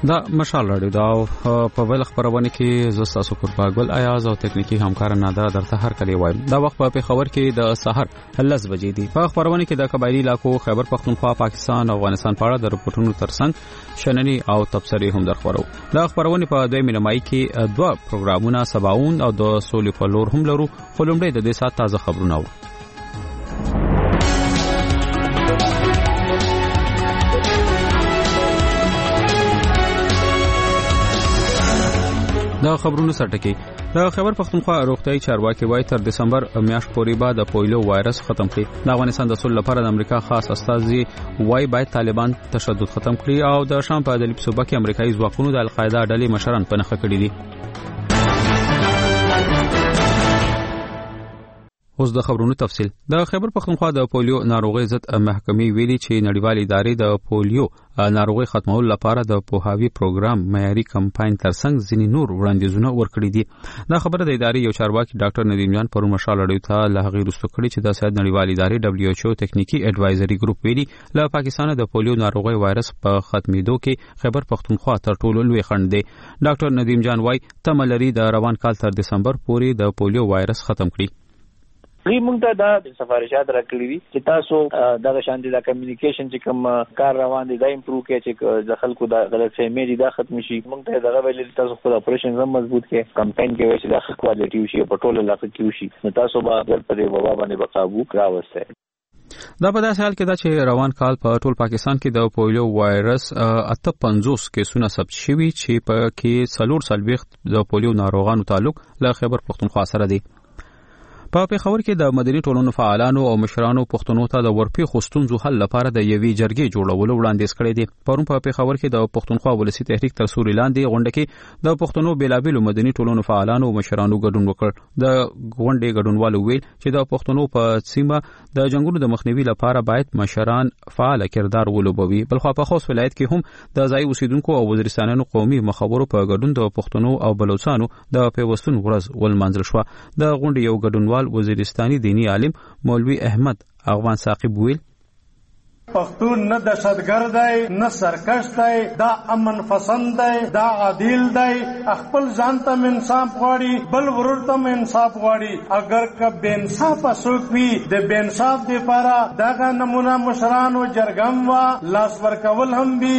دا مشال راډیو دا په بل خبرونه کې زستا سکر پاګل ایاز او تکنیکی همکار نادا درته هر کلی وایم دا وخت په خبر کې د سحر 10 بجې دی په خبرونه کې د قبایلی علاقو خیبر پختونخوا پاکستان او افغانستان په اړه د رپورټونو ترڅنګ شننی او تبصری هم درخورو دا خبرونه په دوی مینمای کې دوه پروګرامونه سباون او د سولې په لور هم لرو خلومډي د دې سات تازه خبرونه دا خبرونه سرټکی د خیبر پختونخوا روغتیايي چارواکي وایي تر دسمبر میاشت پورې بعد د پولیو وایرس ختم کړي د افغانستان د صلح لپاره د امریکا خاص استازي وایي باید طالبان تشدد ختم کړي او د شام په ادلب صوبه کې امریکایي ځواکونو د القاعده ډلې مشران په نخښه کړي دي. اوس د خبرونو تفصیل د خیبر پختونخوا د پولیو ناروغي ضد محکمې ویلي چې نړیوال ادارې د پولیو ناروغي ختمولو لپاره د پوهاوی پروګرام معیاري کمپاین ترڅنګ ځینې نور وړاندیزونه ورکړي دي دا خبره د ادارې یو چارواکي ډاکټر ندیم جان پرون مشال اړیو ته له هغې وروسته کړي چې د سید نړیوال ادارې دبليو ایچ او تکنیکی اډوایزري ګروپ ویلي له پاکستان د پولیو ناروغي وایرس په ختمېدو کې خیبر پختونخوا تر ټولو لوی خنډ دی. ډاکټر ندیم جان وايي تمه لري د روان کال تر دسمبر پورې د پولیو وایرس ختم کړي. موږ ته دا سفارشات راکړي دي چې تاسو دا شاندې دا کمیونیکیشن چې کوم کار روان دي دا امپروو کړئ چې د خلکو دا غلط فهمي دي دا ختم شي. موږ ته دا ویل تاسو خپل اپریشن زم مضبوط کړئ کمپاین کې وایي چې دا کوالټي وشي په ټوله علاقه کې وشي نو تاسو به په دې وبا باندې بقابو راوستئ. دا په داسې حال کې دا چې روان کال په ټول پاکستان کې د پولیو وایرس 58 کیسونه ثبت شوي چې په کې 440 د پولیو ناروغانو تعلق له خیبر پختونخوا سره دي. په پیښور کې د مدني ټولنو فعالانو او مشرانو پښتنو ته د ورپی ستونزو حل لپاره د یوې جرګې جوړولو وړاندیز کړی دی. پرون په پیښور کې د پښتونخوا ولسی تحریک تر سوري لاندې غونډه کې د پښتنو بیلابیلو مدني ټولنو فعالانو او مشرانو ګډون وکړ. د غونډې ګډونوالو ویل چې د پښتنو په سیمه د جنگونو د مخنیوي لپاره باید مشران فعال کردار ولوبوي. بلخو په خوست ولایت کې هم د ځای اوسیدونکو او وزیرستانانو قومي مخابرو په ګډون د پښتنو او بلوچستانو د پیوستون ورځ ولمنځل شو. د غونډې یو ګډونوال وزیرستاني دینی عالم مولوی احمد اغوان ثاقب ویل پښتون نه دهشتګر دی نه سرکش دی دا امن پسند دی دا عادل دی خپل ځان ته انصاف غواړي بل ورور ته انصاف غواړي اگر که بے انصاف څوک وي د بے انصاف لپاره دغه نمونه مشران او جرګم وا لاس ورکول هم وي.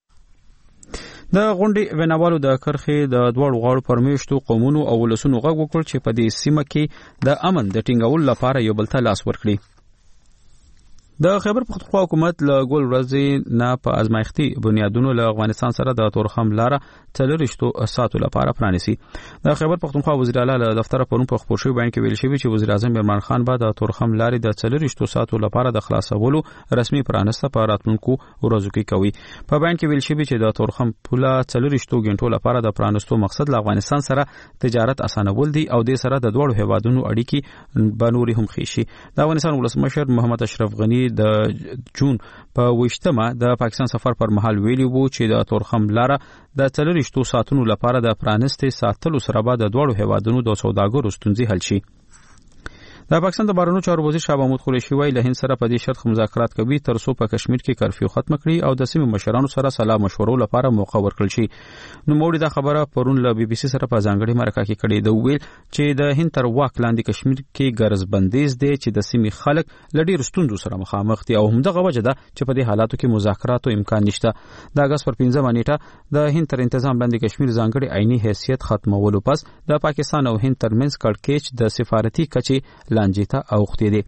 د غونډې ویناوالو د کرخې د دوړو غاړو پرمیشتو قومونو او ولسونو غږ وکړ چې په دې سیمه کې د امن د ټینګولو لپاره یو بل ته لاس ورکړي. د خیبر پختونخوا حکومت له ګول ورځې نه په ازمایښتي بنیادونو له افغانستان سره د تورخم لاره 4 ساعتو لپاره پرانیسي. د خیبر پختونخوا وزیر اعلی له دفتر پرون په خبر شوی بیان کې ویل شوی چې وزیر اعظم عمران خان به د تورخم لارې د 4 ساعتو لپاره د خلاصولو رسمي پرانسته په راتلونکو ورځو کې کوي. په بیان کې ویل شوی چې د تورخم پوله 4 غنټو لپاره د پرانستو مقصد له افغانستان سره تجارت اسانول دي او د سره د دوړو هیوادونو اړیکې بنوري هم خېشي. د افغانستان ولسمشر محمد اشرف غنی د جون په 28مه د پاکستان سفر پر مهال ویلي وو چې د تورخم لاره د 4 ساعتونو لپاره د پرانستې ساتلو سره به د دوړو هیوادونو د سوداګرو ستونزې حل شي. د پاکستان د بهرنیو چارو وزیر شاه محمود قریشي وایي له هند سره په دې شرط مذاکرات کوي تر څو په کشمیر کې کرفیو ختم کړي او د سیمې مشرانو سره صلاح مشورو لپاره موقع ورکړل شي. نو موږ دا خبره پرون له بي بي سي سره په ځانګړي مرکه کې کړې ده ویل چې د هند تر واک لاندې کشمیر کې ګرز بندیز دی چې د سیمې خلک لډیر ستونزو سره مخامخ دي او همدغه وجه ده چې په دې حالاتو کې مذاکراتو امکان نشته. د اگست پر 15 نیټه د هند تر تنظیم لاندې کشمیر ځانګړي عیني حیثیت ختمولو پس د پاکستان او هند ترمنځ کړکېچ د سفارتي کچې لانجې ته اوښتې دي.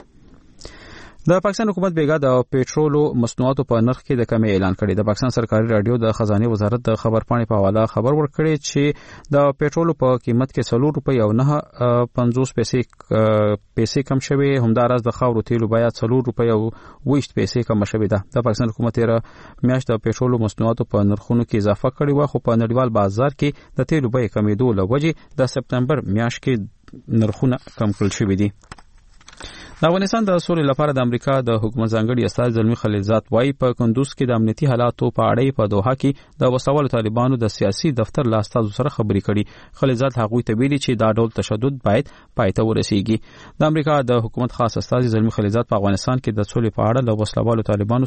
د پاکستان حکومت بیګا د پېټرولو مصنوعاتو په نرخ کې د کمی اعلان کړی. د پاکستان سرکاري رادیو د خزانه وزارت د خبرپاڼې په حواله خبر ورکړی چې د پېټرولو په قیمت کې 4 روپۍ او 9.50 پیسې کم شوی. همداراز د خاورو تیلو بیا 4 روپۍ او 20 پیسې کم شوی ده. د پاکستان حکومت را میاشت د پېټرولو مصنوعاتو په نرخونو کې اضافه کړی و خو په نړیوال بازار کې د تیلو بیه کمیدو لوجه د سپتمبر میاشت کې نرخونه کم کړل شوی دي. د افغانستان د سولې لپاره د امریکا د حکومت ځانګړي استازي زلمی خلیلزاد وايي په کندوز کې د امنیتي حالاتو په اړه په دوحه کې د وسوالو طالبانو د سیاسي دفتر له استازو سره خبرې کړي. خلیلزاد هغوی ته ویلي چې دا ډول تشدد باید پای ته ورسیږي. د امریکا د حکومت خاص استازي زلمی خلیلزاد په افغانستان کې د سولې په اړه له وسوالو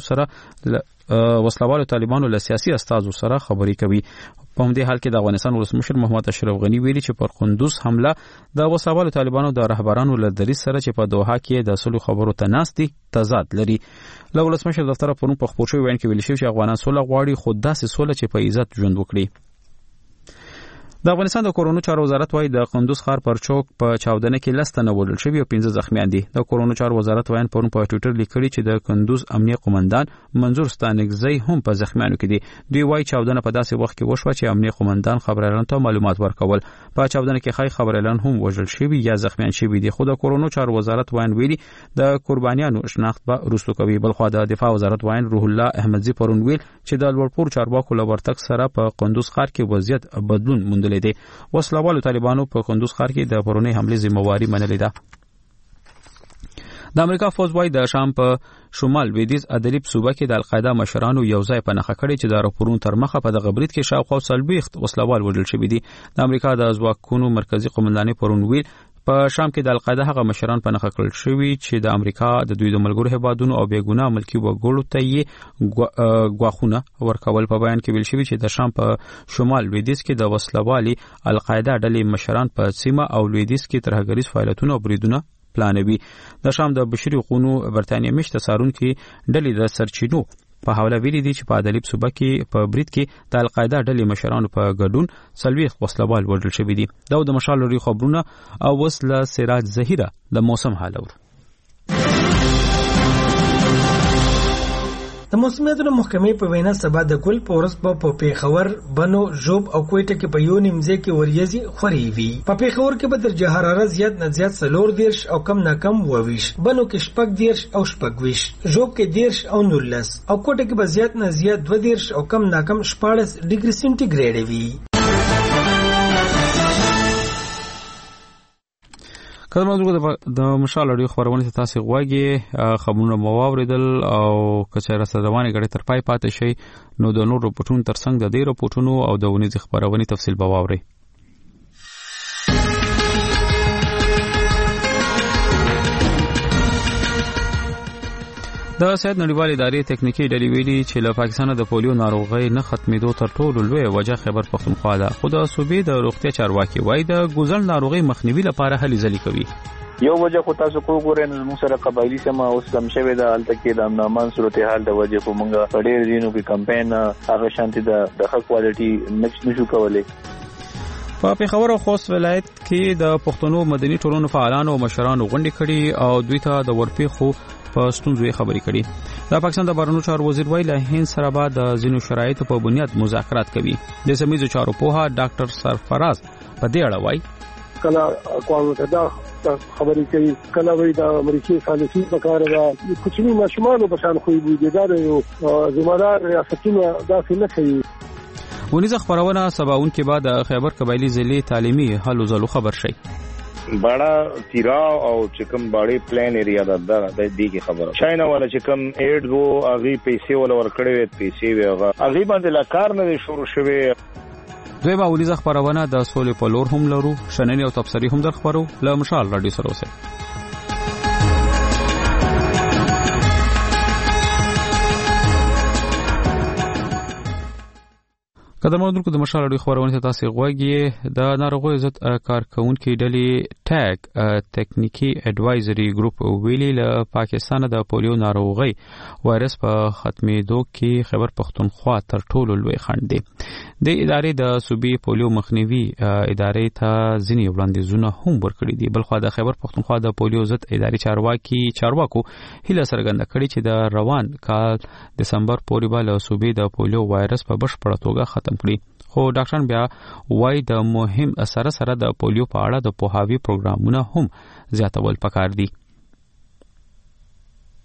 طالبانو له سیاسي استازو سره خبرې کوي. په همدې حال کې د افغانستان ولسمشر محمد اشرف غنی ویلي چې پر قندوز حمله د وسوالو طالبانو د رهبرانو له دریځ سره چې په دوحه کې د سولې خبرو ته ناست دي تضاد لري. له ولسمشر دفتر پرون په خپور شوی وینا کې ویل شوی چې افغانان سوله غواړي، خو داسې سوله چې په عزت ژوند وکړي. د افغانستان د کورونو چارو وزارت وايي د قندوز ښار پر چوک په چاودنه کې لستنه وژل شوی او 15 زخمیان دي. د کورونو چارو وزارت وايي پرون په ټوئیټر لیکلي چې د قندوز امنیه قومندان منظور ستانګزی هم په زخمیانو کې دي. دوی وايي چاودنه په داسې وخت کې وشوه چې امنیه قومندان خبريالانو ته معلومات ورکول. په چاودنه کې خای خبريالان هم وژل شوی یا زخمیان شوی دي. خو د کورونو چارو وزارت ویلي د قربانیانو شناخت به وروسته کوي. بلخو د دفاع وزارت وايي روح الله احمدزی پرون ویل چې د لوړپور چارواکو له ورتګ سره په قندوز ښار کې وضعیت بدلون موندلی دی. وسلوالو طالبانو په قندوز ښار کې د پرونی حمله ذمہواری منلې ده. د امریکا فوج وايي د شام په شمال لویدیځ ادلیب صوبه کې د القاعده مشرانو یو ځای په نخښه کړي چې د راپورونو تر مخه په دغه برید کې شاوخوا 40 وسلوال وژل شوي دي. د امریکا د ځواکونو مرکزی قومندانۍ پرون ویل په شام کې د القاعده هغه مشران په نخښه کړل شوي چې د امریکا د دوی د ملګرو هیوادونو او بیګونه ملکی وګړو ته یې غواخونه ورکول. په بیان کې ویل شوی چې د شام په شمال لویدیځ کې د وسلوالي القاعده ډلې مشران په سیمه او لویدیځ کې ترهګریز فعالیتونه او بریدونه پلانوي. د شام د بشري حقوقو برتانیې مشته سارونکي ډلې د سرچینو په حواله ویلي دي چې په ادلیب صوبه کې په برید کې د القاعده ډلې مشرانو په ګډون 40 وسلوال وژل شوي دي. دا د مشال لري خبرونه او وسله سراج زهیره د موسم حال اور. د موسمیاتو محکمې په وینا سبا د کل پورس په پیښور، بنو، ژوب او کوټه کې په یو نیمځه کې وریځي خوري وي. په پیښور کې به درجه حرارت زیات نه زیات 40 او کم نه کم 22، بنو کې 40 او 26، ژوب کې 10 او 19 او کوټه کې به زیات نه زیات 22 او کم نه کم 14 ډیګري سنټیګریډ وي. کله موږ د مشال اړیو خبرونه تاسو غواګي خبرونه مو واوریدل او کچېره سدوانې غړي تر پای پاتې شي نو د نورو پټون ترڅنګ د دې رپورټونو او د ونیز خبرونه تفصیل به واوري. د صحت نړیوالې ادارې تکنیکی ډلې ویلي چې له پاکستان د پولیو ناروغي نه ختمېدو تر ټولو لوی وجه خیبر پختونخوا ده. خو د صوبې د روغتیا چارواکي وایي د ګوزل ناروغي مخنیوي لپاره هلې ځلې کوي. یو وجه خو تاسو کو ګورئ نو موږ سره قبایلی سما اوس کم شوی د حالت کې د امنمان صورتحال د وجه په موږ په ډېر دینو کې کمپاین هغه شانتي د ښه کوالټي نشو کولای. په پیښور او خوست ولایت کې د پښتنو مدني ټولنو فعالانو او مشرانو غونډې کړي او دوی ته د ورپېښو په ستونزو خبرې کړي. د پاکستان د بهرنیو چارو وزیر ویل هند سره به د ځینو شرایطو په بنیاد مذاکرات کوي. د سمیزو چارو پوها ډاکټر سرفراز په دې اړه وایي کله اقوام متحده خبرې کوي، کله وایي د امریکای سالسي په کار دا کوچني ماشومان په شان خو دې دا یو ذمہدار ریاستونه داسې نه کوي. ونیزه خبرونه سباون کې بعد خیبر قبایلی ضلع تعلیمي حل زلو خبر شي. بڑا تیرا او چکم باړې پلان ایریا د دې کې خبره چاینا والا چکم ایډ وو اغي پیسې ولا ورکړې پیسې ویغه اغي باندې لا کار نه شروع شوه. دوی به ولې خبرونه د سولې په لور هم لرو شننې او تبصرې هم در خبرو له مشال رادیو سره اوسه. قدرمنو دونکو د مشال اړیو خبرونه تاسو غواګي د ناروغیو ضد کارکونکو ډلې ټیګ تکنیکی اډوایزري ګروپ ویلي له پاکستان د پولیو ناروغي وایرس په ختمېدو کې خیبر پختونخوا تر ټولو لوی خنډ دی. د ادارې د صوبې پولیو مخنیوي ادارې ته ځینې وړاندیزونه هم ورکړي دي. بلخو د خیبر پختونخوا د پولیو ضد ادارې چارواکو هیله څرګنده کړې چې د روان کال دسمبر پورې به له صوبې د پولیو وایرس په بشپړه توګه ختم کړي. خو ډاکټران بیا وایي د مهم سره د پولیو په اړه د پوهاوی پروګرامونه هم زیاتول پکار دي.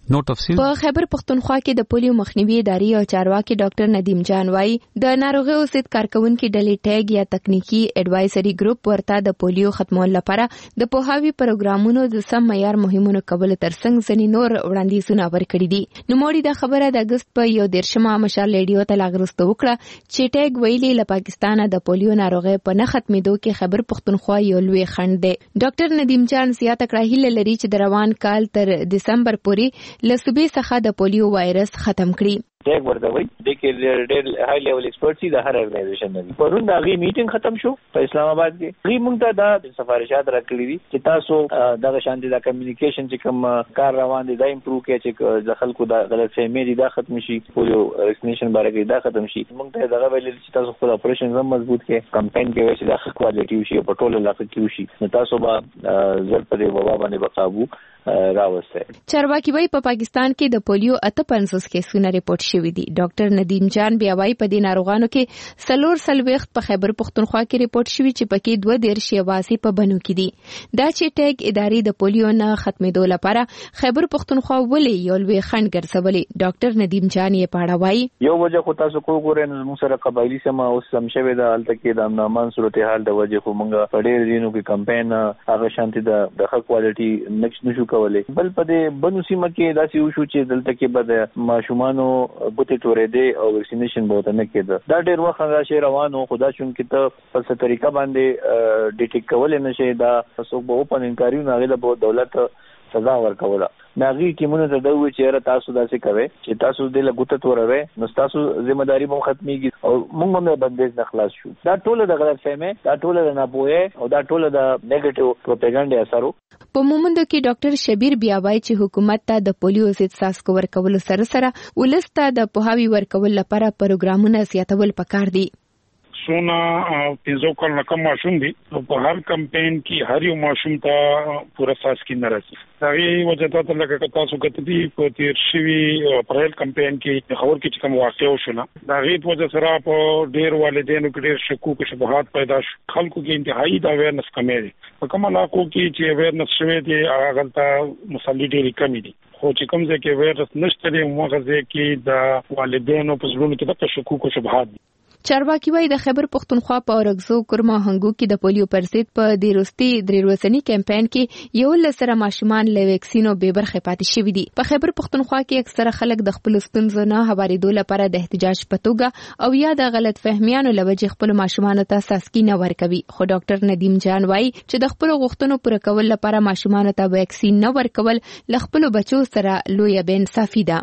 نو تفصیل په خیبر پختونخوا کې د پولیو مخنیوي ادارې او چارواکي ډاکټر ندیم جان وایي د ناروغیو ضد کارکونکو ډلې ټیګ یا تکنیکی ایڈوایزري ګروپ ورته د پولیو ختمولو لپاره د پوهاوی پروګرامونو د سم معیار مهمونو کول ترڅنګ ځنې نور وړاندیزونه ورکړي دي. نوموړي دا خبره د اگست په 13 مشال ریډیو ته لاغرسته وکړه چې ټیګ ویلي له پاکستانه د پولیو ناروغي په نه ختمېدو کې خیبر پختونخوا یو لوی خنډ دی. ډاکټر ندیم جان زیاته کړه هیله لري چې د روان کال تر دسمبر پورې له صوبې څخه د پولیو وایرس ختم کړي. ټیګ ورته وایي د کې ډېر های لیول ایکسپرټ سي د هر ارګنایزیشن نه پرون دا غي میټینګ ختم شو په اسلام آباد کې. غي مونږ ته دا سفارشات راکړي دي چې تاسو دغه شان دي د کمیونیکیشن چې کوم کار روان دي دا امپروو کړئ چې د خلکو د غلط فهمي دا ختم شي پولیو ویکسینیشن باندې دا ختم شي. مونږ ته دغه ویل چې تاسو خپل اپریشن هم مضبوط کړئ کمپاین کې وایي چې د کوالټي وشي په ټوله علاقه کې وشي نو تاسو به زړه په وبا باندې بقابو راوسته. چارواکي وایي په پاکستان کې د پولیو 58 کیسونه ریپورت شوي دي. ډاکټر ندیم جان بیا وایي په دې ناروغانو کې 4 په خیبر پختونخوا کې ریپورت شوي چې پکې 2 شیواسي په بنو کې دي. دا چې ټیګ ادارې د پولیو نه ختمېدو لپاره خیبر پختونخوا ولې یو لوی خنډ ګرځولې ډاکټر ندیم جان یې پاړه وایي یو وجه خو تاسو کو ګورئ نو موږ سره قبایلی سم اوس سم شوی د حالت کې د امن صورتحال د وجه خو موږ په ډېر دینو کې کمپاین هغه شانتي د ښه کوالټي نشو کولای. بل په دې بنو سیمه کې داسې وشو چې دلته کې به ماشومانو بوتې تورې دي او ویکسینیشن به نه کېده. دا ډېر وخت هغه روانو خدا چون کې ته په څه طریقه باندې ډیټیک کول نه شي دا څوک به اوپن انکوایری نه غوښتل به دولت سزا ورکوله. ناغي ټیمونو ته دا وی چې تاسو داسې کوي چې تاسو د لګوت توروي نو تاسو ذمہ داری به ختميږي او موږ هم بندیز نه خلاص شو. دا ټول د غلط فهمي دا ټول د ناپوهه او دا ټول د نیگیټیو پروپاګاندا اثرو. په مومندو کې ډاکټر شبیر بیا وایي چې حکومت ته د پولیو ضد څاڅکو ورکول سره ولسته د پوهاوی ورکول لپاره پروګرامونه زیاتول پکار دي. سونا 5 کال نه کم ماشوم دي په هر کمپاین کې هر یو ماشوم ته پورا ساس کې ناراضي. دا یي وجه ته لکه تاسو کتلی په تیر شوی پرهل کمپاین کې خبر کې کوم واقع وشو نه دا غي په وجه سره په ډیر والدینو کې ډیر شکوک او شبهات پیدا شو. خلکو کې انتهایی دا اویرنس کمې دي. په کوم علاقو کې چې اویرنس شوی دی هغه ته مسلې ډېری کمی دي خو چې کوم ځای کې اویرنس نشته دی هغه ځای کې د والدینو په زړونو کې د شکوک او شبهات دي. چارواکي وایي د خیبر پختونخوا په اورګزو کورما هنګو کې د پولیو پر ضد په دیروستي درېروسنی کمپاین کې یو لسره ماشومان له ویکسینو به برخه پاتې شوي دي. په خیبر پختونخوا کې اکثره خلک د خپل ستونزو نه هوارېدو لپاره د احتجاج په توګه او یا د غلط فهمیانو لوجه خپل ماشومان ته ساسکی نه ورکوي. خو ډاکټر ندیم جان وایي چې د خپل غوښتنو پوره کول لپاره ماشومان ته ویکسین نه ورکول ل خپل بچو سره لوی بې انصافي ده.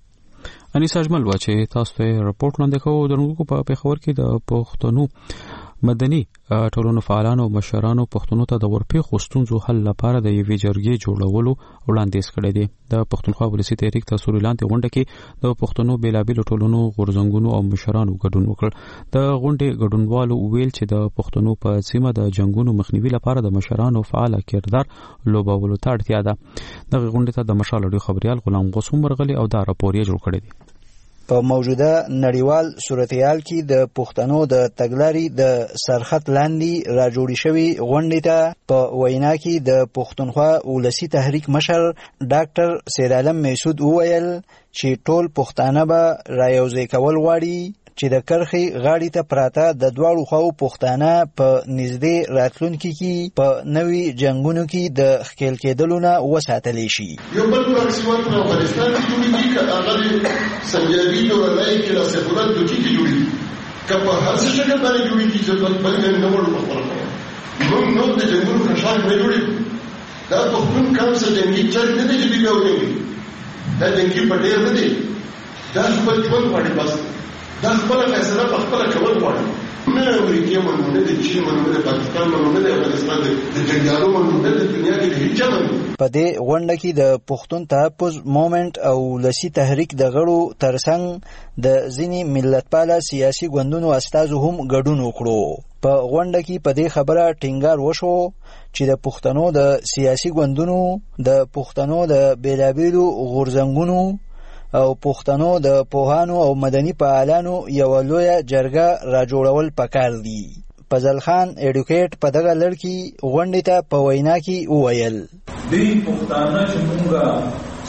انیسا اجمل واچې تاسو ته رپورټ وړاندې کوو درنګو په پیښور کې د پښتنو مدني ټولنو فعالانو او مشرانو پښتنو ته د ورپېښو ستونزو حل لپاره د یوې جرګې جوړولو وړاندیز کړی دی. د پښتونخوا ولسي تحریک ته سوريلاندې غونډه کې د پښتنو بیلابېلو ټولنو غورځنګونو او مشرانو ګډون وکړ. د غونډې ګډونوالو ویل چې د پښتنو په سیمه د جنگونو مخنیوي لپاره د مشرانو فعال کردار لوبولو ته اړتیا ده. د غونډې ته د مشال اډیو خبريال غلام غوسم مرغلي او دا راپور یې جوړ کړی دی. په موجوده نړیوال صورتحال کې د پښتنو د تګلارې د سرخط لاندې را جوړې شوې غونډې ته په وینا کې د پښتونخوا ولسي تحریک مشر ډاکټر سید عالم میسود وویل چې ټول پښتانه به را یوځای کول غواړي چې د کرخي غاړې ته پراته د دواړو خواو پښتانه په نږدې راتلونکي کې په نوي جنگونو کې د ښکېل کېدلو نه وساتلی شي. یو بل پراکسیمات په افغانستان کې جوړېږي که هغه سنجابي دورانۍ کې را سفورت دوکي کې جوړېږي که په هر څه شکل باندې جوړېږي چې بلکې نه وړو په خپله کوه موږ نور د جنګونو خشاک نه جوړېږو. دا پښتون کم څه جنګي چرګ نه دی چې دوی بیا وجنګي دا جنګي پټېر نه دی دا خپل ژوند غواړي بس دا خپل فیصله په خپل کول غواړي نه امریکا منونه د چین منونه د پاکستان منونه د افغانستان د جنګیالو منونه د دنیا کې د هیڅ منونه. په دې غونډه کې د پښتون تحفظ مومنت او ولسي تحریک د غړو ترڅنګ د ځینې ملتپاله سیاسي ګوندونو استازو هم ګډون وکړو. په غونډه کې په دې خبره ټینګار وشو چې د پښتنو د سیاسي ګوندونو د پښتنو د بیلابېلو غورځنګونو او پښتنو د پوهانو او مدني فعالانو یو لویه جرګه را جوړول پکار دي. فضل خان ایډوکیټ په دغه لړ کې غونډې ته په وینا کې وویل دوی پښتانه چې موږ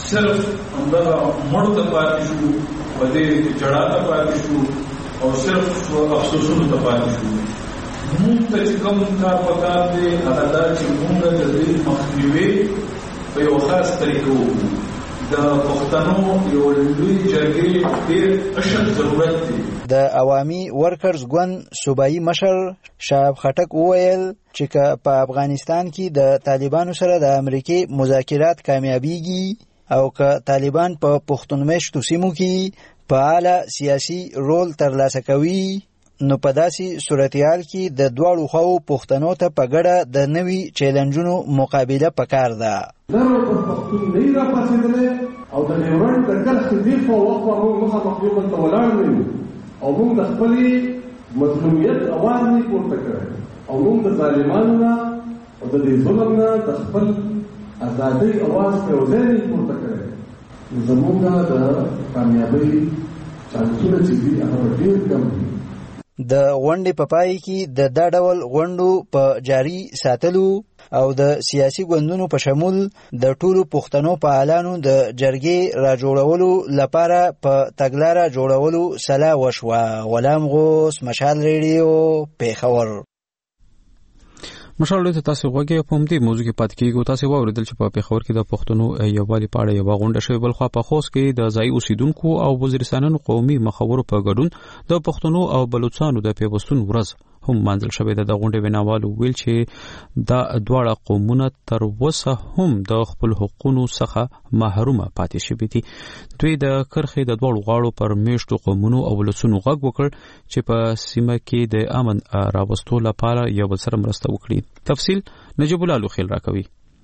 صرف همدغه مړ ته پاتې شو او دې جړا ته پاتې شو او صرف افسوسونو ته پاتې شو. موږ ته چې کوم کار پکار دی هغه دا چې موږ د دې مخنیوي په یو خاص طریقه وکړو. د پښتنو یو لوی جرګې ډېر اشد ضرورت دی. د عوامي ورکرز ګوند صوبایي مشر شعب خټک وویل چې په افغانستان کې د طالبانو سره د امریکای مذاکرات کامیابیږي او که طالبان په پښتون مشتو سیمو کې فعاله سیاسي رول ترلاسه کوي نو په داسې صورتحال کې د دواړو خواو پښتنو ته په ګډه د نوي چیلنجونو مقابله پکار ده. درو پر پښتون نه را پاسېدل او د ډیورنډ د کرښې دی په وخت باندې مخامخ یو بل ته ولاړ نه او موږ د خپل مظلومیت اواز نه پورته کړو او موږ د ظالمانو نه او د دې ظلم نه د خپل ازادۍ اواز په وځای نه پورته کړو. زموږ د کامیابی چانسونه چې دي هغه ډېر کم دي. د غونډې په پای کې د دا ډول غونډو په جاري ساتلو او د سیاسي ګوندونو په شمول د ټولو پښتنو فعالانو د جرګې راجوړولو لپاره په تګلاره جوړولو سلا وشوه. غلام غوث، مشال ریډیو، پیښور. مشال ته تاسو غوږی په همدې موضوع کې پات کیږي. تاسو واوریدل چې په پیښور کې د پښتنو یووالي په اړه یو غونډه شوې، بل خو په خوست کې د ځای اوسیدونکو او وزیرستانونو قومي مخورو په ګډون د پښتنو او بلوچستانو د پیوستون ورځ هم منځل شوې ده. د غونډې ویناوالو ویل چې دا دواړه قومونه تر اوسه هم د خپل حقوقو څخه محرومه پاتې شوي دي. دوی د کرښې د دواړو غاړو پر میشتو قومونو او ولسونو غږ وکړ چې په سیمه کې د امن راوستو لپاره یو بل سره مرسته وکړي. تفصیل نجیب الله لوخیل راکوي.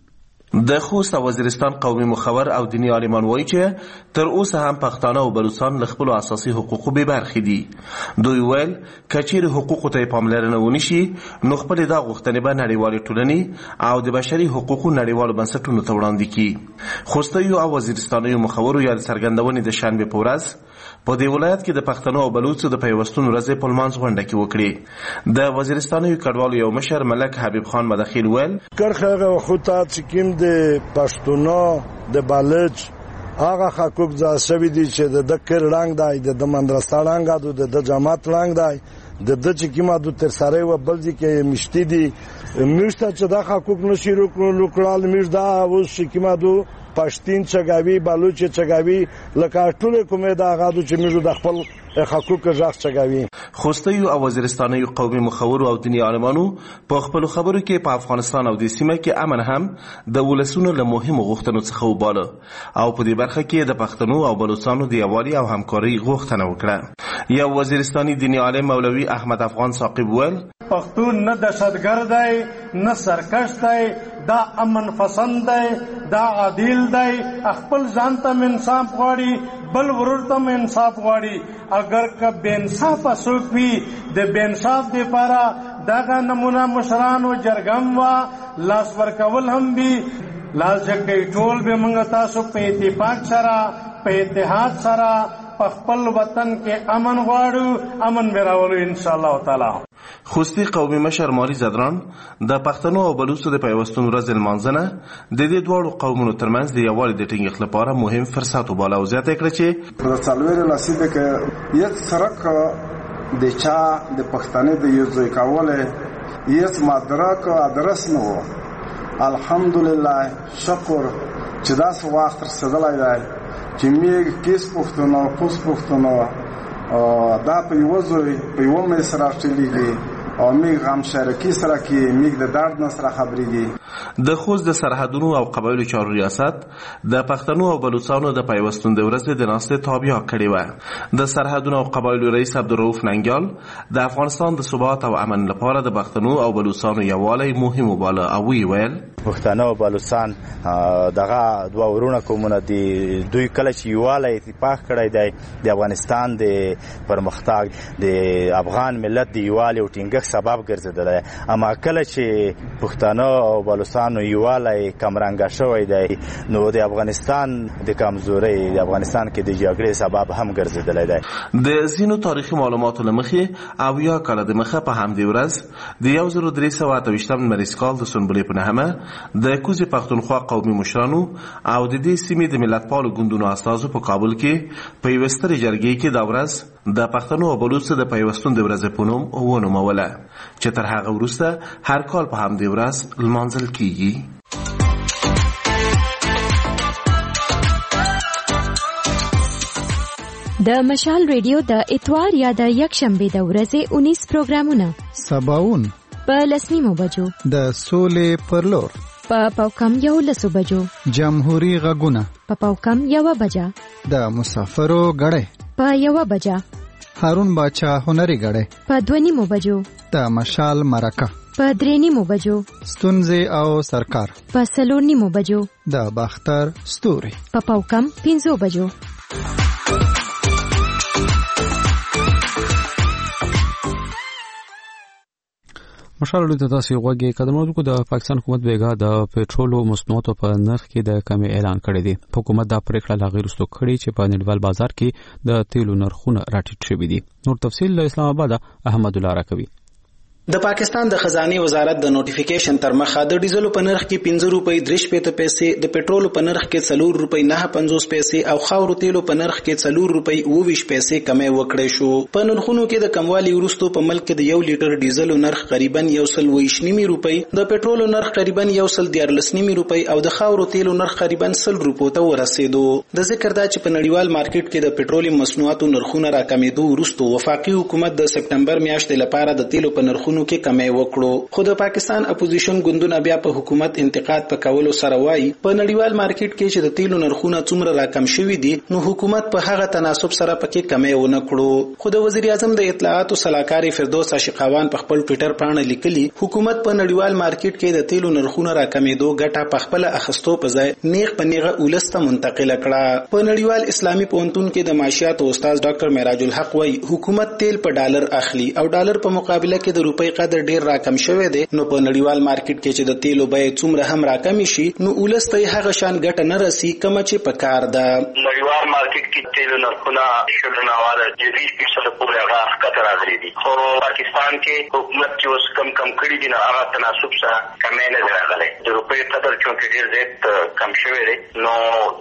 د خوست وزیرستان قومي مخور او دینی عالمان وایي چې تر اوسه هم پښتانه او بلوچستان له خپل اساسي حقوقو بې برخې دي. دوی ویل کچېرې حقوقو ته پاملرنه ونشي نو خپل دا غوښتنې به نړیوالې ټولنې او د بشري حقوقو نړیوالو بنسټونو ته وړاندې کړي. خوستیو او وزیرستانیو مخورو یا د څرګندونې د شنبې په ورځ په دې ولایت کې د پښتنو او بلوچو د پیوستون ورځ په لمانځ غونډه کې وکړي. د وزیرستانیو کډوالو یو مشر ملک حبیب خان مداخل ویل کرخه وخته چې کیم د پښتونو د بلوچ هغه حقوق ځا شوی دي چې د کر رنگ دی د مدرسې رنگ دی د جماعت رنگ دی د چې کیما د تر سره و بلځي کې مشتي دي مشته چې د حقوق نشي روکړل مشدا اوس چې کیما دو پښتين چګاوي بلوچ چګاوي لکه ټول کومه دا غاډو چې موږ د خپل حقوق ځخ چګاوي. خوستیو او وزیرستانیو قومي مخورو او دینی عالمانو په خپل خبرو کې په افغانستان او د سیمه کې امن هم د ولسونو له مهمو غوښتنو څخه وباله او په دې برخه کې د پښتنو او بلوچستانو د یووالي او همکاري غوښتنه وکړه. یو وزیرستاني دینی عالم مولوي احمد افغان ثاقب ویل پښتون نه دهشتګرد دی نه سرکش دی، دا امن پسند دی، دا عادل دی، خپل ځان ته انصاف غواړي بل ورور ته انصاف غواړي. اگر که بے انصاف څوک وي د بے انصاف لپاره دغه نمونه مشرانو جرګم وا لاس ورکول هم وي لاس جګي ټول به موږ تاسو په اتفاق سره په اتحاد سره په خپل وطن کې امن غواړو، امن به راولو ان شاء الله تعالی. خوستی قومي مشر ماری زدران د پښتنو او بلوچستان د پیوستون ورځ لمانځنه د دې دوه قومونو ترمنځ د یووالي د ټینګښت لپاره مهم فرصت وباله او زیاته کړه چې په څلوېره نصیب کې یو سرک د چا د پښتنې د یو ځای کاوله یې مدرک ادرس نو الحمدلله شکر چې دا څو وخت رسیدلای دی چې میګ کیس پښتنو پوس پښتنو دا په یو ځای په یو مې سره چلیږي او میګ هم شریکی سره کې میګ د درد نه سره خبرېږي. د خوست د سرحدونو او قبایلو چارو ریاست د پښتنو او بلوچستانو د پیوستون د ورځې د ناستې تابع کړې و. د سرحدونو او قبایلو رئیس عبدالرؤف ننګیال د افغانستان د ثبات او امن لپاره د پښتنو او بلوچستانو یووالی مهم وباله او ویل پښتنو او بلوچستان دغه دوه ورونه کومونه دي دوی کله چې یووالی اتفاق کړی دی د افغانستان د پرمختګ د افغان ملت د یووالی او ټینګښت سبب ګرځیدلی. اما کله چې پښتانه او بلوچستان یووالی کمرنګه شوی دی نو د افغانستان د کمزورۍ د افغانستان کې د جګړې سبب هم ګرځیدلی دی. د ځینو تاریخي معلوماتو له مخې اویا کاله د مخه په همدې ورځ د 1328 لمریز کال د سنبلې په نهمه د کوزې پښتونخوا قومي مشرانو او د دې سیمې د ملتپالو ګوندونو استازو په کابل کې په یوه سترې جرګې کې دا ورځ د پښتنو او بلوڅو د پیوستون د ورځې په نوم ونوموله چې تر هغه وروسته هر کال په همدې ورځ لمانځل کیږي. د مشال ریډیو د اتوار یا د یکشنبه د ورځې 19 پروګرامونه سباون په 10 بجو د سولې پر لور په پاوکم 11 بجو جمهوری غږونه په پاوکم 1 بجا د مسافرو غړې په 1 بجا هارون باچا هنري غړې په 2 بجو د مشال مرکه په 3 بجو ستونزې او سرکار په 4 بجو د باختر ستوري په پاوکم 5 بجو. مشال ته تاسو غوږی قدمونو د پاکستان حکومت بیګا د پېټرولو مصنوعاتو په نرخ کې د کمی اعلان کړی دی. حکومت دا پریکړه لا غیر ستو کړی چې په نړیوال بازار کې د تیلو نرخونه راټیټ شوي دي. نور تفصیل له اسلام آباد احمد الله راکوي. د پاکستان د خزانه وزارت د نوټیفیکیشن تر مخه د ډیزلو په نرخ کې 15 روپۍ 3 پیسې، د پېټرولو په نرخ کې 4 روپۍ 9.50 پیسې او خاورو تیلو په نرخ کې 4 روپۍ 22 پیسې کمی وکړې شو. په نرخونو کې د کموالي وروسته په ملک کې د 1 لیټر ډیزلو نرخ تقریبا 1.29 روپۍ، د پېټرولو نرخ تقریبا 1.14 روپۍ او د خاورو تیلو نرخ تقریبا 100 روپو ته ورسېدو. د ذکر دا چې په نړیوال مارکیټ کې د پېټرولیم مصنوعاتو نرخونه راکمېدو وروسته وفاقي حکومت د سپټمبر میاشتې لپاره د تیلو په نرخونو کې کمی وکړو. خو د پاکستان اپوزیشن ګوندونه بیا په حکومت انتقاد پکولو سره وایي په نړیوال مارکیټ کې چې د تیلو نرخونه څومره راکم شوي دي نو حکومت په هغه تناسب سره پکې کمی ونه کړو. خو د وزیر اعظم د اطلاعاتو سلاکار فردوس عاشقاوان په خپل ټوئیټر باندې لیکلي حکومت په نړیوال مارکیټ کې د تیلو نرخونه راکمېدو ګټه په خپل اخستو په ځای نیغ په نیغه ولسته منتقل کړه. په نړیوال اسلامي پوهنتون کې د معاشیات استاد ډاکټر معراج الحق وایي حکومت تیل په ډالر اخلي او ډالر په مقابله کې د روپۍ قدر ډیر راکم شوی دی نو په نړیوال مارکیټ کې چې د تیلو بیه څومره هم راکم شي نو ولسته هغه شان ګټه نه رسی کوم چې په کار ده. نړیوال مارکیټ کې تیلو نرخونه شلونه والا 20% پورې هغه ښکته راغلي دي خو پاکستان کې حکومت چې اوس کم کړي دي نو هغه تناسب سره کمی نه راغلی. د روپۍ قدر چې ډیر زیات کم شوی دی نو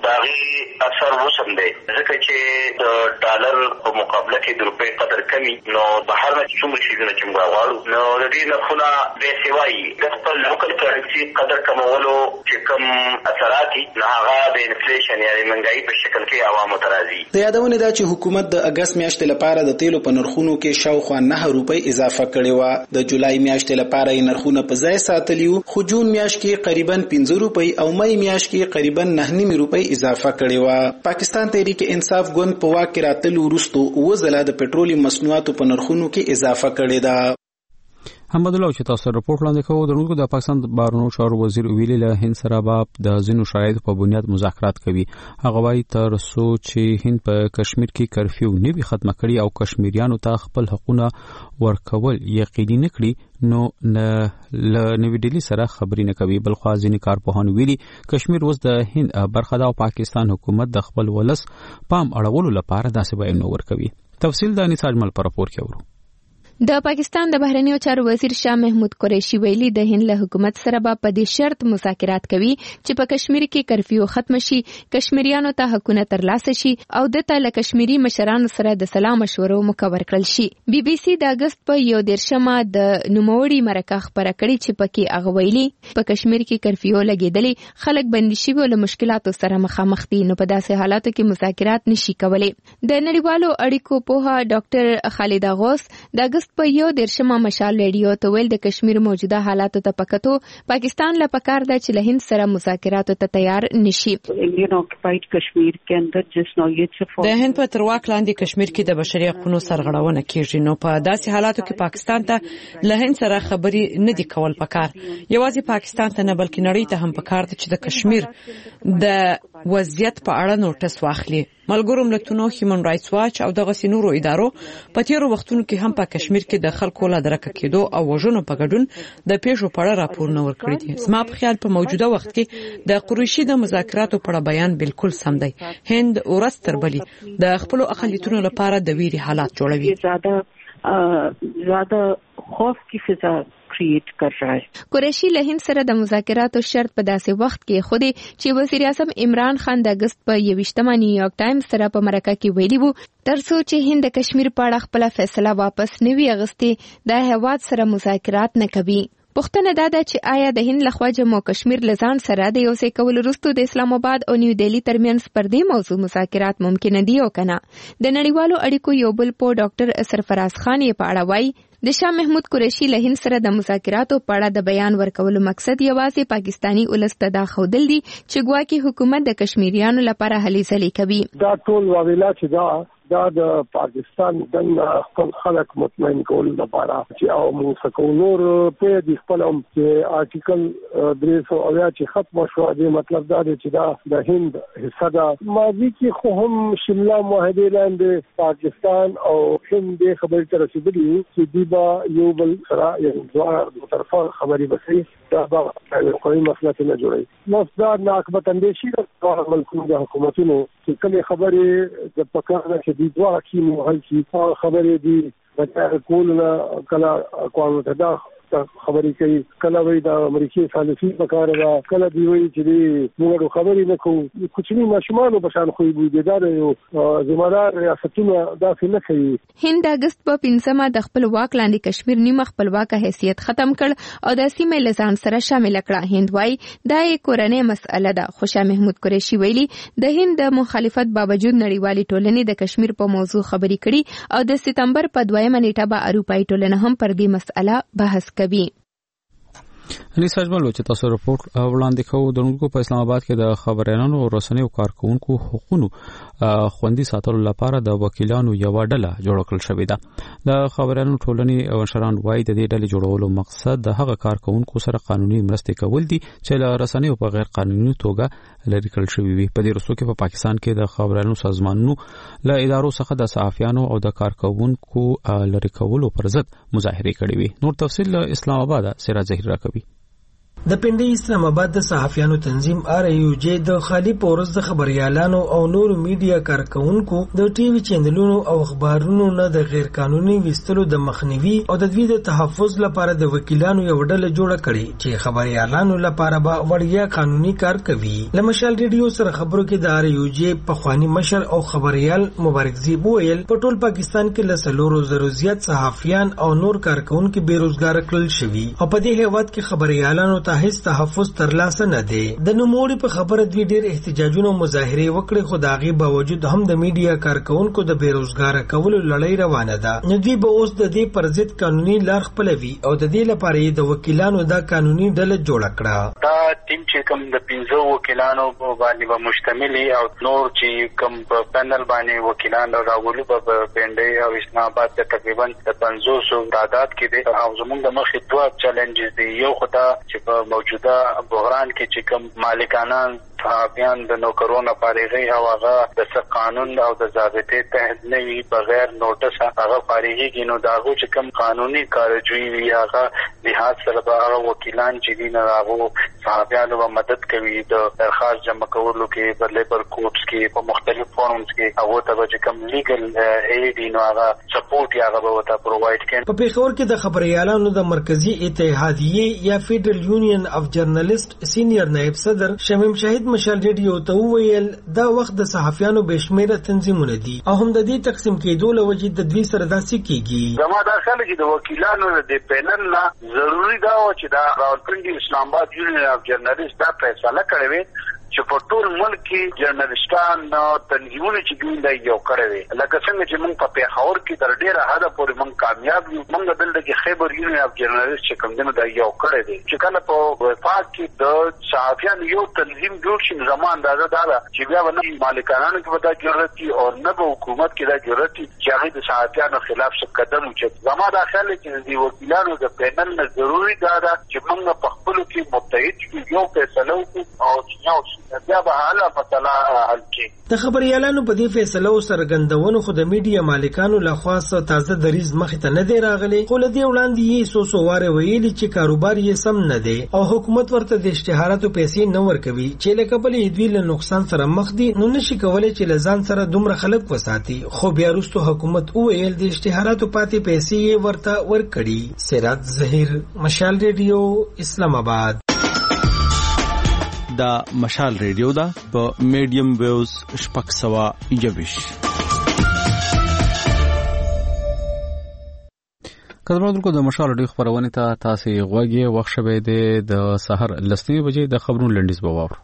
داغي اثر وسم دی ځکه چې د ډالر په مقابله کې د روپۍ قدر کمی نو بهر نه څومره شي چې موږ غواړو نو د دې نرخونه به سیوایي د خپل لوکل کرنسي قدر کمولو چې کوم اثرات نه هغه د انفلیشن یعنی منګای په شکل کې عوامو ته راځي. د یادونه ده چې حکومت د اگست میاشتې لپاره د تیلو په نرخونو کې شاوخوا 9 روپۍ اضافه کړې و. د جولای میاشتې لپاره یې نرخونه په ځای ساتلی وو خو جون میاشت کې تقریبا 15 روپۍ او مې میاشت کې تقریبا 9 روپۍ اضافه کړې و. پاکستان تحریک انصاف ګوند په واک کې راتلو وروسته وزله د پېټرولیم مصنوعاتو په نرخونو کې اضافه کړې ده. محمد الله چې تاسو رپورټ لاندې کوو درنو د پاکستان بهرنیو چارو وزیر ویلي له هند سره د ځینو شرایطو په بنیاد مذاکرات کوي. هغه وايي تر څو چې هند په کشمیر کې کرفیو نه وي ختمه کړي او کشمیریانو ته خپل حقوقونه ورکول یقیني نه کړي نو له نوې ډیلی سره خبرې نه کوي. بل خو ځینې کارپوهان ویلي کشمیر اوس د هند برخه ده او پاکستان حکومت د خپل ولس پام اړولو لپاره داسې بیان ورکوي. تفصیل د انیس اجمل پر راپور کې ورو. د پاکستان د بهرنیو چارو وزیر شاه محمود قریشي ویلي د هند له حکومت سره به په دې شرط مذاکرات کوي چې په کشمیر کې کرفیو ختم شي، کشمیریانو ته حقونه ترلاسه شي او دته له کشمیری مشرانو سره د سلام مشورو مکور کړل شي. بي بي سي د اگست په 11مه د نوموړي مرکه خبره کړې چې پکې هغه ویلي په کشمیر کې کرفیو لګیدلې خلک بندي شوي او له مشکلاتو سره مخامخ دي نو په داسې حالاتو کې مذاکرات نشي کولای. د نړیوالو اړیکو پوها ډاکټر خالد غوث د اگست په 11مه مشال ریډیو ته ویل د کشمیر موجوده حالاتو ته پکتو پاکستان له پکار ده چې له هند سره مذاکراتو ته تیار نشي. د هند په تر واک لاندې کشمیر کې د بشري حقوقو سرغړونه کیږي نو په داسې حالاتو کې پاکستان ته له هند سره خبري نه دی کول پکار. یوازې پاکستان ته نه بلکې نړۍ ته هم پکار ده چې د کشمیر د وضعیت په اړه نوټس واخلي. ملګرو ملتونو، هیومن رائټس واچ او دغه سينورو ادارو په تیرو وختونو کې هم په کشمیر کې د خلکو له درک کېدو او وژنو په ګډون د پیښو په اړه راپورونه ورکړي دي. زما په خیال په موجوده وخت کې د قریشي د مذاکراتو په اړه بیان بالکل سم دی. هند ورځ تر بلې د خپل اقلیتونو لپاره د ویري حالات جوړوي. زیاده خوف کی فضا کریټ کر رہا ہے. قریشی له هند سره د مذاکراتو شرط په داسې وخت کې خوده چې وزیر اعظم عمران خان د اگست په 28 نیویارک ټایمز سره په مرکه کې ویلي وو ترڅو چې هند کشمیر په اړه خپل فیصله واپس نوي اغستي د هواد سره مذاکرات نه کوي. پوښتنه دا ده چې آیا د هند لخوا جموں کشمیر لزان سره د یو څه کول وروسته د اسلام آباد او نیو دهلی ترمنځ پر دې موضوع مذاکرات ممکن دي او کنه. د نړیوالو اړیکو یو بل په ډاکټر سرفراز خان یې په اړه وایي د شاه محمود قریشي له هند سره د مذاکراتو په اړه د بیان ورکولو مقصد یوازې پاکستانی ولس ته دا ښودل دي چې ګواکې حکومت د کشمیریانو لپاره هلې ځلې کوي. دا ټول واویلا چې دا د پاکستان د خپل خلک مطمئن کول لپاره چې او موږ نور په دې خپل چې آرټیکل 300 چې ختم شو دی مطلب دا دی چې دا د هند حصہ دا ماضی کې خو هم شمله معاهده لاندې پاکستان او هند خبرې تر رسیدلي چې دیبا یو بل سره یو دوه طرفه خبرې بسې دا به کومه مسله نه جوړي. نو دا ناکبت اندیشي د ملکونو د حکومتونو چې کله خبرې د پکاره چې دی دوه کې مهال شي خبرې دي د کولونه کله اقوام متحده خبرې کوي کله وی د امریکای سالفي پکاره دا کله دی وی چې موږ خبرې نه کوو کوچني ماشومان په شان خو دي دا یو ذمہدار ریاستونه داسې نه کوي. هند اگست په 15 د خپل واک لاندې کشمیر نیمه خپلواک حیثیت ختم کړ او د سیمې لزان سره شامل کړه. هند وايي دا یې کورنۍ مسأله ده. خو شاه محمود قریشي ویلي د هند د مخالفت باوجود نړیوالې ټولنې د کشمیر په موضوع خبرې کړي او د سپتمبر په 2 نیټه به اروپایي ټولنه هم پر دې مسأله بحث کوي. ني سجمل چې تاسو رپورت وړاندې کوو دونکو په اسلام آباد کې د خبريالانو او رسنیو کارکونکو حقوقو خوندي ساتلو لپاره د وکیلانو یو ډله جوړ کړل شوې ده. د خبريالانو ټولنې او شران وای د دې ډلې جوړولو مقصد د هغه کارکونکو سره قانوني مرستې کول دي چې له رسنیو په غیر قانوني توګه لري کړل شوې وي. په دې وروسته کې په پاکستان کې د خبريالانو سازمانونو له ادارو څخه د صحافیانو او د کارکونکو لري کولو پر ضد مظاهره کړې وي. نور تفصیل اسلام آباد سره ظاهر راکوي. د پندې اسلام آباد د صحافیانو تنظیم RIUJ د خالي پورز د خبريالانو او نور میډیا کارکونکو د ټي وي چینلونو او خبرونو نه د غیر قانوني وستلو د مخنیوي او د دوی د تحفظ لپاره د وکیلانو یو ډله جوړه کړي چې خبريالانو لپاره به وړیا قانوني کار کوي. لمشال ریډیو سره خبرو کې د RIUJ په خواني مشر او خبريال مبارک زیب ویل په ټول پاکستان کې لسلورو زرو زیات صحافیان او نور کارکونکو بیروزګار کړل شوي او په دې هیواد کې خبريالانو هیڅ تحفظ ترلاسه نه دی. د نوموړي په خبره دوی ډېر احتجاجونه او مظاهرې وکړې خو د هغې باوجود هم د میډیا کارکونکو د بیروزګاره کولو لړۍ روانه ده. نو دوی به اوس د دې پر ضد قانوني لار خپلوي او د دې لپاره یې د وکیلانو دا قانوني ډله جوړه کړه. دا ټیم چې کوم د 15 وکیلانو باندې به مشتمل او نور چې کوم په پینل باندې وکیلان راغلي په پنده او اسلام آباد ته تقریبا 500 تعداد کې دي او زموږ د مخې دوه چیلنجز دي. یو خدای چې موجوده بحران کې چې کوم مالکانان صحافیان د نوکرونو فارغي او هغه د قانون او د ضابطې تحت نه وي بغیر نوټس هغه فارغي نو داغو چې کوم قانوني کارجوي وي هغه لحاظ سره به هغه وکیلان چې دي نه هغه صحافیانو به مدد کوي د درخواست جمع کولو کې په لیبر کورټس کې په مختلف فورمز کې هغه ته چې کوم لیګل اید نو هغه سپورټ هغه به وتا پرووایډ کړي. په پیښور کې د خبريالانو د مرکزی اتحادیه یا فیډرل یونین اف جرنالست سینیئر نائب صدر شمیم شاهد مشال ریډیو ته ویل دا وخت د صحافیانو بشمیره تنظیمونه دي او هم د دې تقسیم کېدو لوجې د دوی سره داسې کیږي. زما دا خلک د وکیلانو د پینل نه ضروری دا و چې دا راولپنډي اسلام آباد یونین اف جرنالست دا فیصله کړې وي چې په ټول ملک کې جرنالستان تنظیمونه چې دوی دا یو کړی وي لکه څنګه چې موږ په پیښور کې تر ډیره حده پورې موږ کامیاب یو. موږ دلته کې خیبر یونین اف جرنالست چې کوم دا یو کړی دی چې کله په وفاق کې د صحافیانو یو تنظیم جوړ شي زموږ اندازه دا ده چې بیا نه مالکانو کې ودا ضرورت دي او نه به حکومت کې دا ضرورت دي چې هغه د صحافیانو خلاف څه قدم وچت. زما دا خیال چې د وکیلانو د پینل نه ضروری دا ده چې موږ په خپل کې متحد یو فیصله وکړو او چې بیا به حاله فصله حل کی. د خبريالانو په دې فیصلو سرګندونو خو د میډیا مالکانو لخوا تازه دریز مخ ته نه دی راغلی، خو له دې وړاندې یې سوسو واره ویلي چې کاروبار یې سم نه دی او حکومت ورته د اشتهاراتو پیسې نه ورکوي چې لکه بلې دوی له نقصان سره مخ دي، نو نشي کولای چې له ځان سره دومره خلک وساتي. خو بیا وروسته حکومت وویل د اشتهاراتو پاتې پیسې یې ورته ورکړي. سراج ظهیر، مشال ریډیو، اسلام آباد. دا مشال ریډیو دا په میډیم ویوز 621. کله د مشال ریډیو خبرونه ته تاسو غوږی وخت شوه د سحر لسنی بجې د خبرونو لنډیز بواور.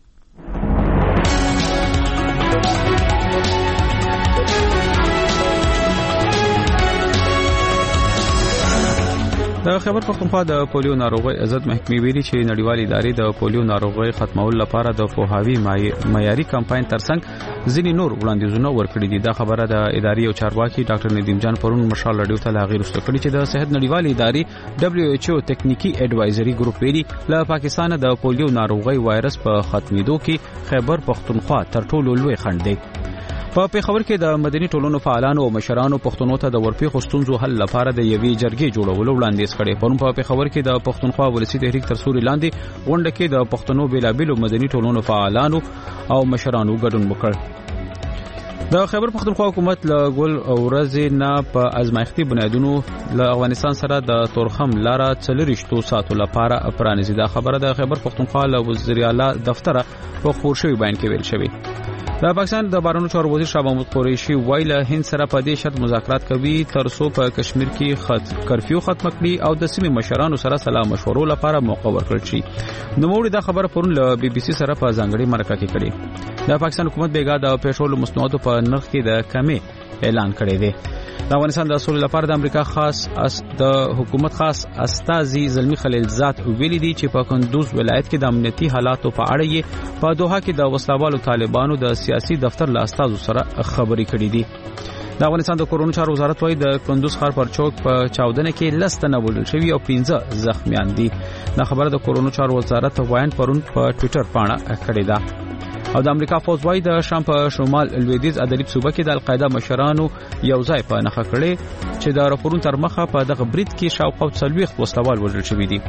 د خیبر پختونخوا د پولیو ناروغي عزت محکمې ویلي چې نړیوالې ادارې د پولیو ناروغي ختمولو لپاره د پوهاوی معیاري کمپاین ترڅنګ ځینې نور وړاندیزونه ورکړي دي. دا خبره د ادارې او چارواکي ډاکټر ندیم جان پرون مشال رادیو ته لاغیر وکړي چې د صحت نړیوالې ادارې WHO تکنیکی ایڈوایزري ګروپ ویلي له پاکستان د پولیو ناروغي وایرس په ختمېدو کې خیبر پختونخوا تر ټولو لوی خنډ دی. په پیښور کې د مدني ټولنو فعالانو او مشرانو پښتنو ته د ورپېښو ستونزو حل لپاره د یوې جرګې جوړولو وړاندیز کړي. پرون په پیښور کې د پښتونخوا ولسی تحریک تر سوري لاندې غونډه کې د پښتنو بیلابیلو مدني ټولنو فعالانو او مشرانو ګډون وکړ. د خیبر پښتونخوا حکومت له ګل ورځې نه په ازمایښتي بنیادونو له افغانستان سره د تورخم لاره 4 ساعتو لپاره پرانیزي. دا خبره د خیبر پښتونخوا له وزیر اعلی دفتر په خبر شوی بیان کې ویل شوی. د پاکستان د بهرنیو چارو وزیر شاه محمود قریشي ویل هند سره په دې شرط مذاکرات کوي تر څو په کشمیر کې کرفیو ختم کړي او د سیمې مشرانو سره سلا مشورو لپاره موقع ورکړي شي. نو موږ دا خبره پرون له BBC سره په ځانګړي مرکه کې کړې. د پاکستان حکومت بیګا د پېټرول مصنوعاتو په نرخ کې د کمی اعلان کړی دی. د افغانستان د اصول لپاره د امریکا د حکومت خاص استازي زلمی خلیلزاد ویلي دي چې په کندوز ولایت کې د امنیتي حالاتو په اړه یې په دوحه کې د وسلوالو طالبانو د سیاسي دفتر له استازو سره خبرې کړې دي. د افغانستان د کورونو چارو وزارت وايي د کندوز ښار پر چوک په چاودنه کې لسته وژل شوي او 15 زخمیان دي. دا خبره د کورونو چارو وزارت وایي پرون په ټوئیټر باندې کړې ده. او د امریکا فوج وايي د شام په شمال لویدیځ ادلیب صوبه کې د القاعده مشرانو یو ځای په نخښه کړي چې د راپورونو تر مخه په دغه برید کې شاوخوا 40 وسلوال وژل شوي دي.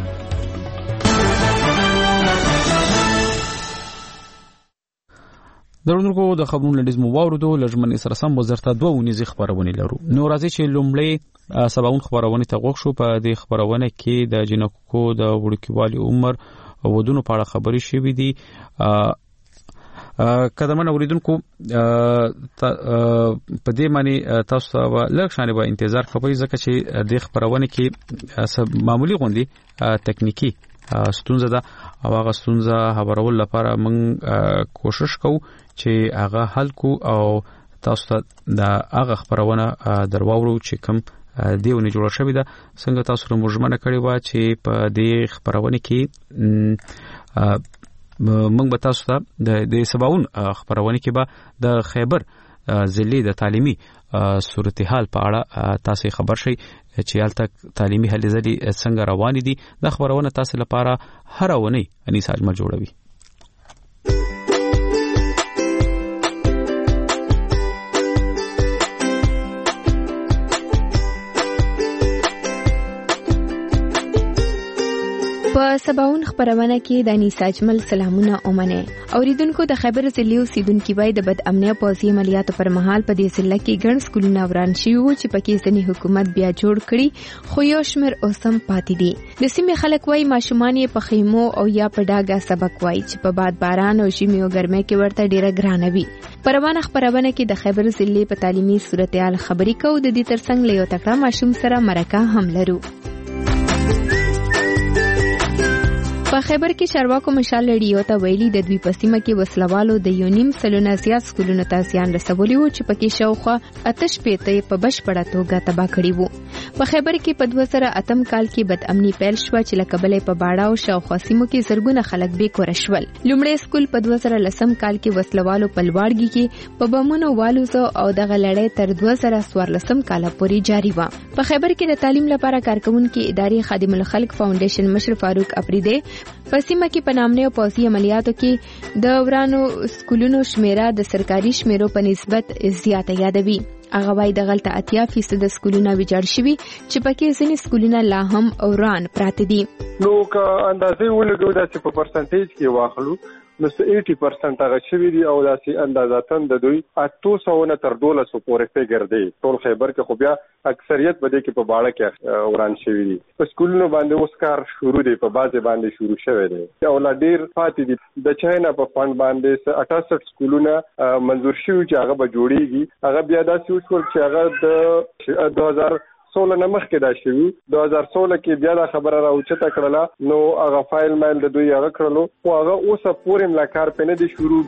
درونکو د خبرونو لنډیز مو واوردو لږمن سره سم وزارت دوه ونیزي خبرونه لرو. نو راځي چې لومړی سباون خبرونه ته غوښ شو. په دې خبرونه کې د جنکو د وړوکیوالي عمر او ودونو په اړه خبرې شوې دي. قدمن اوریدونکو په دې معنی تاسو لږ شانې به انتظار کوئ ځکه چې د خبرونه کې معمولی غوندي تکنیکی ستونزه ده او هغه ستونزه هبرول لپاره موږ کوشش کوو چې هغه حل کو او تاسو ته د هغه خبرونه درواورو چې کوم دیونه جوړ شوی ده. څنګه تاسو موږ کړی و چې په دې خبرونه کې موږ به تاسو ته د سباون خبرونه کې به د خیبر ضلع د تعلیمي صورتحال په اړه تاسو خبر شئ چې هلته تعلیمي هلې ځلې څنګه روان دي. د خبرونه تاسو لپاره هر اونۍ انیس اجمل جوړوي. په سباون خبرونه کې د انیس اجمل سلامونه اومنه اوریدونکو. د خیبر ضلع اوسیدونکو وای د بد امنیت پوځي عملیاتو پر مهال په دې ضلع کې ګڼ سکولونه وران شوي وو چې پکې ځینې حکومت بیا جوړ کړي خو یو شمېر اوسم پاتې دي. د سیمې خلک وای ماشومان یې په خیمو او یا په ډاګه سبق وای چې په باد باران او ژمي او ګرمۍ کې ورته ډیره ګرانه وي. پروانه خبرونه کې د خیبر ضلع په تعلیمي صورتحال خبرې کوو. د دې ترڅنګ له یو تکړه ماشوم سره مرکه هم لرو. په خیبر کې چارواکو مشال ریډیو ته ویلي د دوی په سیمه کې وسلوالو د یو نیم سلونه زیات سکولونو ته زیان رسولی وو چې پکې شاوخوا 8 په بشپړه توګه تباه کړي وو. په خیبر کې په 2008 کال کې بد امني پیل شو چې له کبله په باړه او شاوخوا سیمو کې زرګونه خلک بې کور شول. لومړی سکول په 2010 کال کې وسلوالو په لوړګي کې په بمونو والوزو او دغه لړۍ تر 2014 کال پورې جاری و. په خیبر کې د تعلیم لپاره کارکونکو ادارې خادم الخلق فاونډیشن مشر فاروق افریدی په سیمه کې په نامنه او پوځي عملیاتو کې د ورانو سکولونو شمیره د سرکاري شمیرو په نسبت زیاته یادوي. هغه وايي د غلطه 80% سکولونه ویجاړ شوي چې پکې ځینې سکولونه لا هم وران پراته دي. نو که اندازې ولګو دا چې په پرسنټیج کې واخلو نو 80% هغه شوي دي او داسې اندازاتن د دوی 800 نه تر 1200 پورې فګر دی. ټول خیبر کې خو بیا اکثریت بده کې په باړه کې وران شوي دي. په سکولونو باندې اوس کار شروع دی، په بازي باندې شروع شوی دی او لا ډیر پاتې دي. د چاینا په فند باندې 68 سکولونه منظور شوي چې هغه به جوړیږي. هغه بیا داسې وشول چې هغه د 2016 نه مخکې دا شوي. 2016 کې بیا دا خبره راوچته کړله نو هغه فایل مایل د دوی هغه کړلو خو هغه اوسه پورې ملاکار په نه دي شروع.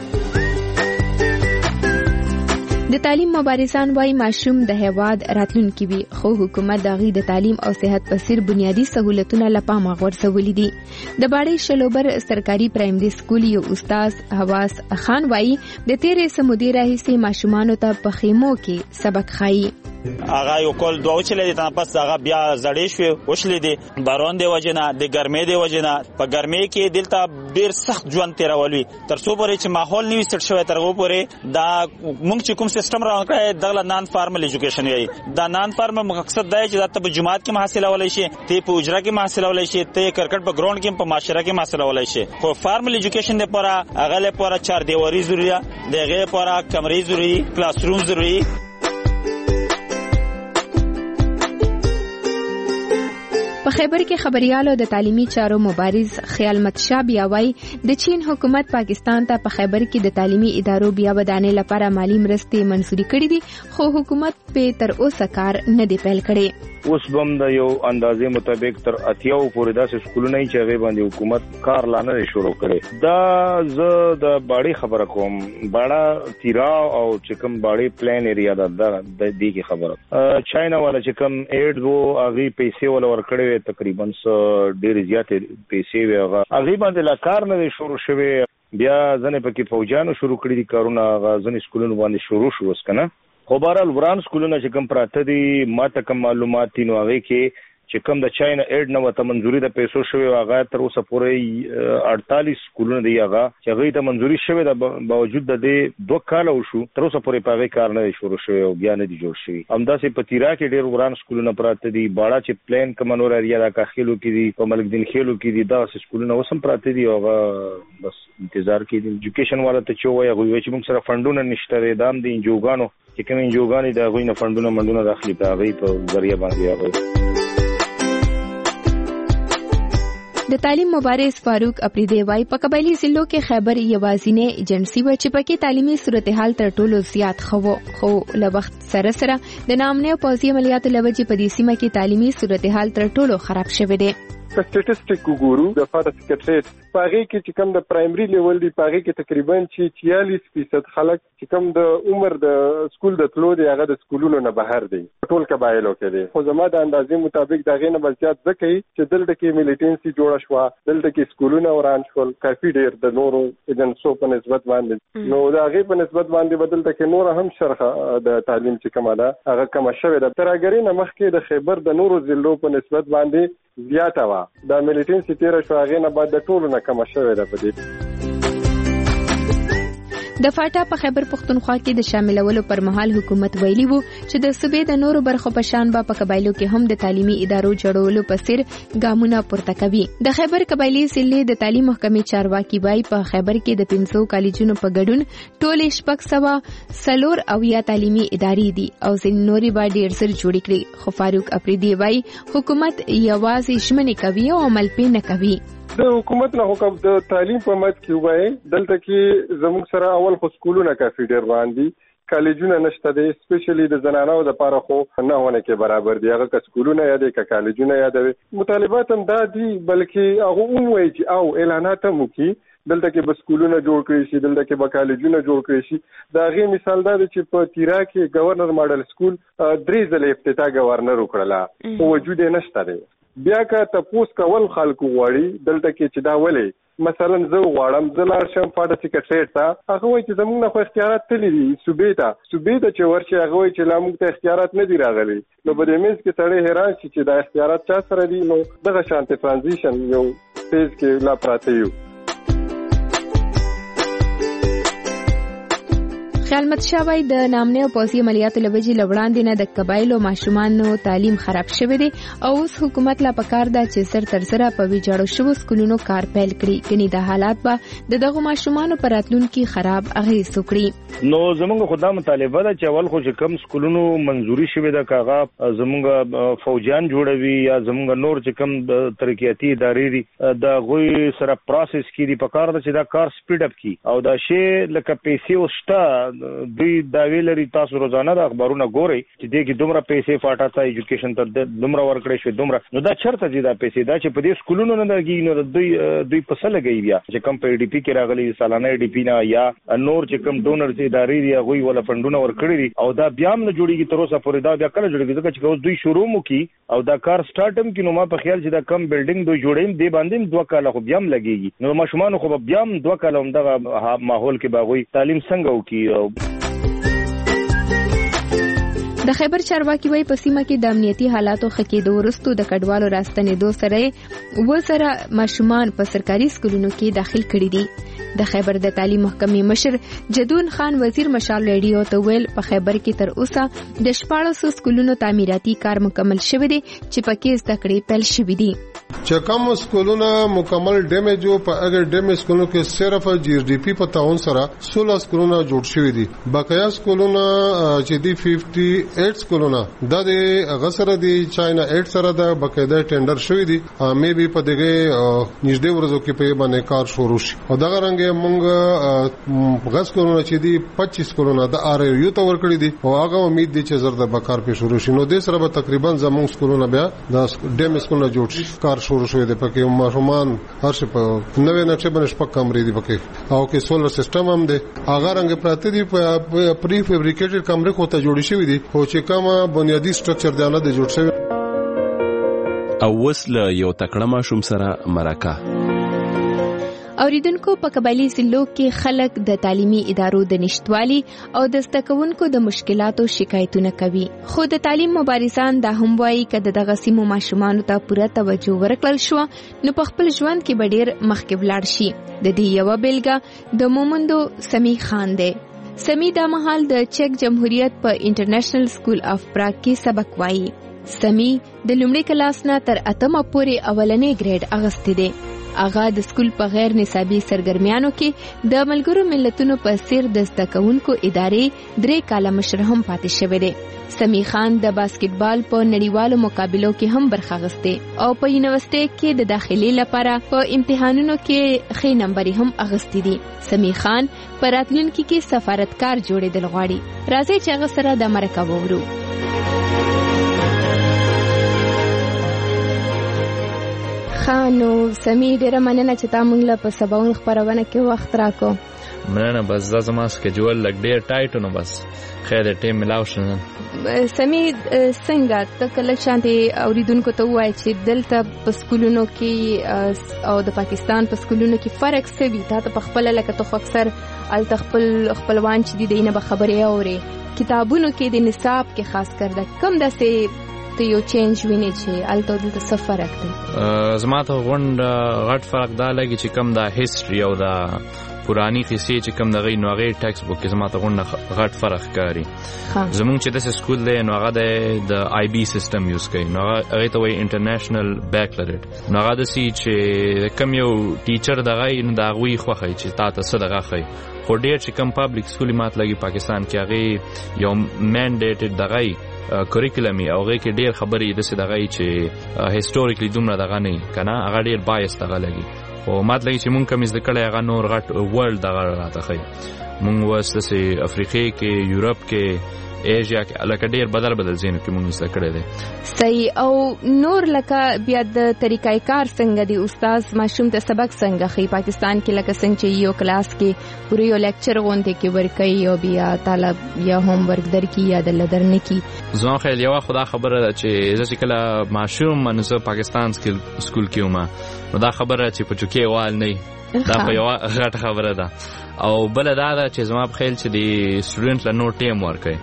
د تعلیم مبارزان وايي ماشوم د هیواد راتلونکي وي، خو حکومت د غي د تعلیم او صحت په سر بنیادی سہولتونه لپاره غوړسولې دي. د باړې شلوبر سرکاري پرایمري سکول یو استاد حواس خان وايي د تیرې سمودي راهیسي ماشومان ته په خیمو کې سبق خایي. هغه یو کول دوه چلې دي تاسو پس هغه بیا زړې شوې وشلې دي بارون دی وجنه د ګرمۍ دی وجنه په ګرمۍ کې دلته ډیر سخت ژوند تیرولوي تر څو پورې چې ماحول نیو سټ شوی تر هغه پورې دا موږ چې کوم سیستم راوړی دغه نان فارمل ایجوکیشن وي. دا نان فارمل مقصد دی چې د جماعت کې حاصله ولای شي، ته په اجرا کې حاصله ولای شي، ته کرکټ په ګراوند کې په معاشره کې حاصله ولای شي. خو فارمل ایجوکیشن لپاره هغه لپاره 4 دیواری ضروري ده، دغه لپاره کمرې ضروري، کلاس روم ضروري. په خیبر کې خبريالو د تعلیمي چارو مبارز خیال متشا بیا وايي د چین حکومت پاکستان ته په خیبر کې د تعلیمي ادارو بیا ودانې لپاره مالی مرستې منسوري کړې دي خو حکومت په تر اوسه کار نه دی پیل کړی. اوس بم د یو اندازې مطابق تر 80 پورې داسې سکولونه چې هغه باندې حکومت کار لانه شروع کړي. دا زه د باړې خبره کوم، باړه تیرا او چې کوم باړې پلان ایریا د دې کې خبره چاینا والا چې کوم ایډ وو هغه پیسې ول ورکړي تقریبا ډېر زیات پیسې وي هغه باندې لا کار نه شروع شوی. بیا ځنه پکې فوجانو شروع کړی دي کارونه، ځنه سکولونو باندې شروع شو وسکنه. خو بهرحال وران سکولونه چې کوم پراته دي ماته کوم معلومات دي نو هغه کې چې کوم د چاینا ایډ نه وته منځوري د پیسو شوی هغه تر اوسه پورې 48 سکولونه دی هغه چې هغه ته منځوري شوی د باوجود د دې 2 کال وشو تر اوسه پورې په هغه کار نه شروع شوی او بیا نه دی جوړ شوی. همداسې په تیرا کې ډېر وران سکولونه پراته دي، باړه چې پلان کمنور ایریا د کاخیلو کې دي، په ملک دین خیلو کې دي، دا سکولونه اوسم پراته دي او بس انتظار کې دي. ایجوکیشن والا ته چې وایي هغه چې موږ سره فندونه نشته دام دي انجوګانو چې کوم انجوګانی د غوینه فندونه منډونه داخلي په هغه په ذریعہ باندې هغه. د تعلیم مبارز فاروق اپریدی وايي په قبایلی ضلعو کې خیبر یوازینی ایجنسی و چې پکې تعلیمي صورتحال تر ټولو زیات خو له وخت سره سره د نامنه پوځي عملیاتو لوجې په دې سیمه کې تعلیمي صورتحال تر ټولو خراب شوی دی. که سټټیسټیک وګورو د فارا سیکریټریټ پاغي کې چې کوم د پرایمري لیول دی پاغي کې تقریبا 46% خلک چې کوم د عمر د سکول د تلو دی هغه د سکولونو نه بهر دی ټول قبایلو کې دی. خو زما د اندازې مطابق دغه نه بزیات ځکه چې دلته کې میلیټنسي جوړه شو، دلته کې سکولونه وران شول کافي ډیر د نورو ایجنسو په نسبت باندې. نو دا غي په نسبت باندې بدلته کې نور هم شرخه د تعلیم چې کومه هغه کم شوه د ترګری نه مخکې د خیبر د نورو ضلعو په نسبت باندې زیاته وا. دا میلیټنسي تیر شو هغه نه بعد د ټولو نه کم شوه ده په دې. د فاټا په خیبر پختونخوا کې د شاملولو پر مهال حکومت ویلي وو چې د صوبې د نورو برخو په شان په قبایلو کې هم د تعلیمي ادارو جوړولو په سر ګامونه پورته کوي. د خیبر قبایلی ضلع د تعلیم محکمې چارواکي وايي په خیبر کې د 500 کالجونو په ګډون ټول 604 او یا تعلیمي ادارې دي او ځینې نورې به ډېر زر جوړې کړي. خو فاروق اپریدی وايي حکومت یوازې ژمنې کوي او عمل پې نه کوي. د حکومت نه حکم د تعلیم په مد کې وایي دلته کې زموږ سره اول خو سکولونه کافي ډېر باندې کالجونه نشته دي، سپیشلی د زنانو د لپاره خو نه ونه کې برابر دي. هغه سکولونه یا د کالجونه یا د مطالبات هم دا دي بلکې هغه وایي چې او اعلانات هم وکړي دلته کې به سکولونه جوړ کړي شي، دلته کې به کالجونه جوړ کړي شي. دا غي مثال دا چې په تیرا کې گورنر ماډل سکول 3 ځله افتتاح گورنر وکړه خو وجود یې نشته دی. بیا که تاسو کول خلکو غواړي دلته کې چې دا ولې مثلا زه غواړم زلار شم فاټا سیکریټریټ ته هغه وایي چې زموږ نه خو اختیارات تللی دي صوبې ته چې ورشي هغه وایي چې لا موږ ته اختیارات نه دي راغلي. نو په دې منځ کې سړی حیران شي چې دا اختیارات چا سره دي. نو دغه شانتي ترانزیشن یو فیز کې لا پراته یو. خیالمت شاوی د نامنه او پوځي عملیاتو لوجې لوړاندې نه د قبایلو ماشومانو تعلیم خراب شوی دی او اوس حکومت لا پکار دا چې سر تر سره په ویجاړو شوو سکولونو کار پیل کړي کني د حالات به دغه ماشومانو پر راتلونکي خراب اغېز وکړي. نو زمونږ خدای مطالبه ده چې اول خو چې کم سکولونو منزوري شوی ده کاغه زمونږ فوجان جوړوي یا زمونږ نور چې کم ترقیاتی ادارې دي د غوي سره پروسس کړي پکار ده چې دا کار سپیډ اپ کی او دا شی لکه پیسې وستا دوی دا ویلري تاسو روزانه د اخبارونه ګوري چې دې کې دومره پیسې فاټا تا ایجوکیشن تر دومره ورکړې شوی دومره نو دا چرته دي دا پیسې دا چې په دې سکولونو نه درګي نو دوی په څه لګي بیا چې کم په ډي پی کې راغلي سالانه ډي پی نه یا نور چې کم ډونر چې ادارې دی هغه ولا فندونه ورکړي دي او دا بیا هم نه جوړیږي تر اوسه پورې دا بیا کله جوړیږي ځکه چې دوی شروع مو کی او دا کار سٹارټ هم کې نو ما په خیال چې دا کم بلډینګ دوی جوړیم دی باندې 2 کال خو بیا هم لګيږي نو ماشومان خو بیا هم 2 کال هم دغه ماحول کې باغوي تعلیم څنګه وکي. د خیبر چارواکي وایي په سیمه کې د امنیتي حالاتو ښه کېدو وروسته د کډوالو راستنېدو سره وسره ماشومان په سرکاري سکولونو کې داخل کړي دي. د خیبر د تعلیم محکمې مشر جدون خان وزیر مشال ریډیو ته ویل په خیبر کې تر اوسه د 1400 سکولونو تعمیراتي کار مکمل شوی دی چې پکې زده کړې پیل شوې دي. چې کوم سکولونه مکمل ډیمیج او په اگر ډیمیج سکولونو کې صرف جی ډي پی په تعاون سره 16 سکولونه جوړ شوي دي. بقایا سکولونه چې دي 58 سکولونه د غسر دي چاینا 8 سره د بقایا ټینډر شوی دي مې به په دغه نږدې ورځو کې په باندې کار شروع شي او دغه رنګه مونږ غس کولونه چې دي 25 سکولونه د ار یو ته ورکړي دي او هغه امید دي چې زرد به کار په شروع شي نو د سره به تقریبا زموږ سکولونه بیا د ډیمیج سکولونه جوړ شي کار شروع شوی دی. پکې ماشومان هر څه په نوې نقشې باندې شپږ کمرې دي پکې او کې سولر سیستم هم دی هغه رنګ پراته دي په پری فیبریکیټډ کمرې خو ته جوړې شوې دي خو چې کومه بنیادی سټرکچر دی نه دی جوړ شوی. او وسله یو تکړه ماشوم سره مرکه اوریدونکو په قبایلی ضلعو کې خلک د تعلیمي ادارو د نشټوالي او د زده کوونکو د مشکلاتو شکایتونه کوي خو د تعلیم مبارزان دا هم وایي چې دغه سیمو ماشومانو ته پوره توجه ورکړل شو نو په خپل ژوند کې به ډیر مخکې ولاړ شي. د دې یو بیلګه د مومندو سمی خان دی. سمی دا مهال د چک جمهوریت په انټرنیشنل سکول اف پراګ کې سبق وایي. سمی د لومړي کلاس نه تر 8مه پورې اولنې ګریډ اغستی دی. اغا د سکول په غیر نصابي سرګرمیانو کې د ملګرو ملتونو په سیر د زده کوونکو ادارې 3 کاله مشر هم پاتې شوی دی. سمی خان د باسکټبال په نړیوالو مقابلو کې هم برخه اخیسته او په یونیورسيټي کې د داخلي لپاره په امتحانونو کې ښه نمبر هم اخیستی دي. سمی خان په راتلونکي کې سفارتکار جوړېدل غواړي. راځي چې هغه سره د مرکه وورو. خانو سمی ډیره مننه چې تا مونږ له په سباون خبرونه کې وخت راکو. مننه بس زما سکیجول لګ ډیر ټایټ نو بس خیر ټیم ملاو شنه. سمی څنګه ته کله شانتي اوریدونکو ته وایي چې دلته په سکولونو کې او د پاکستان په سکولونو کې فرق څه وي؟ تا ته په خپل لکه ته اکثر ال خپلوان چې دي نه به خبرې اوري کتابونو کې د نصاب کې خاص کر د کم داسې ته یو چینج ویني چې الته دلته څه فرق دی؟ زما ته غټ فرق دا لګي چې کم دا هیستوري او دا پرانی قصې چې کم دغه نو هغه ټیکس بوک کې زما ته غټ فرق ښکاري. زمونږ چې د سکول دی نو هغه د آی بي سیستم یوز کوي نو هغه ته وایي انټرنیشنل بیکلریټ نو هغه د سی چې کم یو ټیچر دغه نو دا غوي خوخی چې تا ته څه دغه خي خو ډیر چې کم پابلیک سکول مات لګي پاکستان کې هغه یو منډیټډ دغه کریکولم او هغه کې ډیر خبرې د څه دغه چې هیستوریکلی دومره دغه نه کنه هغه ډیر بایس دغه لګي او مات لګي چې مونږ کم زده کړی هغه نور غټ ورلد دغه راته خي مونږ واسطه افریقې کې یورپ کې ایشیا کې لکه ډیر بدل زینو کې مونږ زده کړی دی. صحیح. او نور لکه بیا د طریقای کار څنګه دی استاد ماشوم ته سبق څنګه خي پاکستان کې لکه څنګه چې یو کلاس کې پوری یو لیکچر غونډه کې ورکي او بیا طالب یا هوم ورک درکې یا د لدرنه کې زما خیال یو خدا خبره چې ځکه کله ماشوم منځ پاکستان سکول کې ومه نو دا خبره چې په چوکي وال نه دا په یو غټ خبره ده او بل دا چې زما په خیال چې دی سټوډنټ له نو ټیم ورکي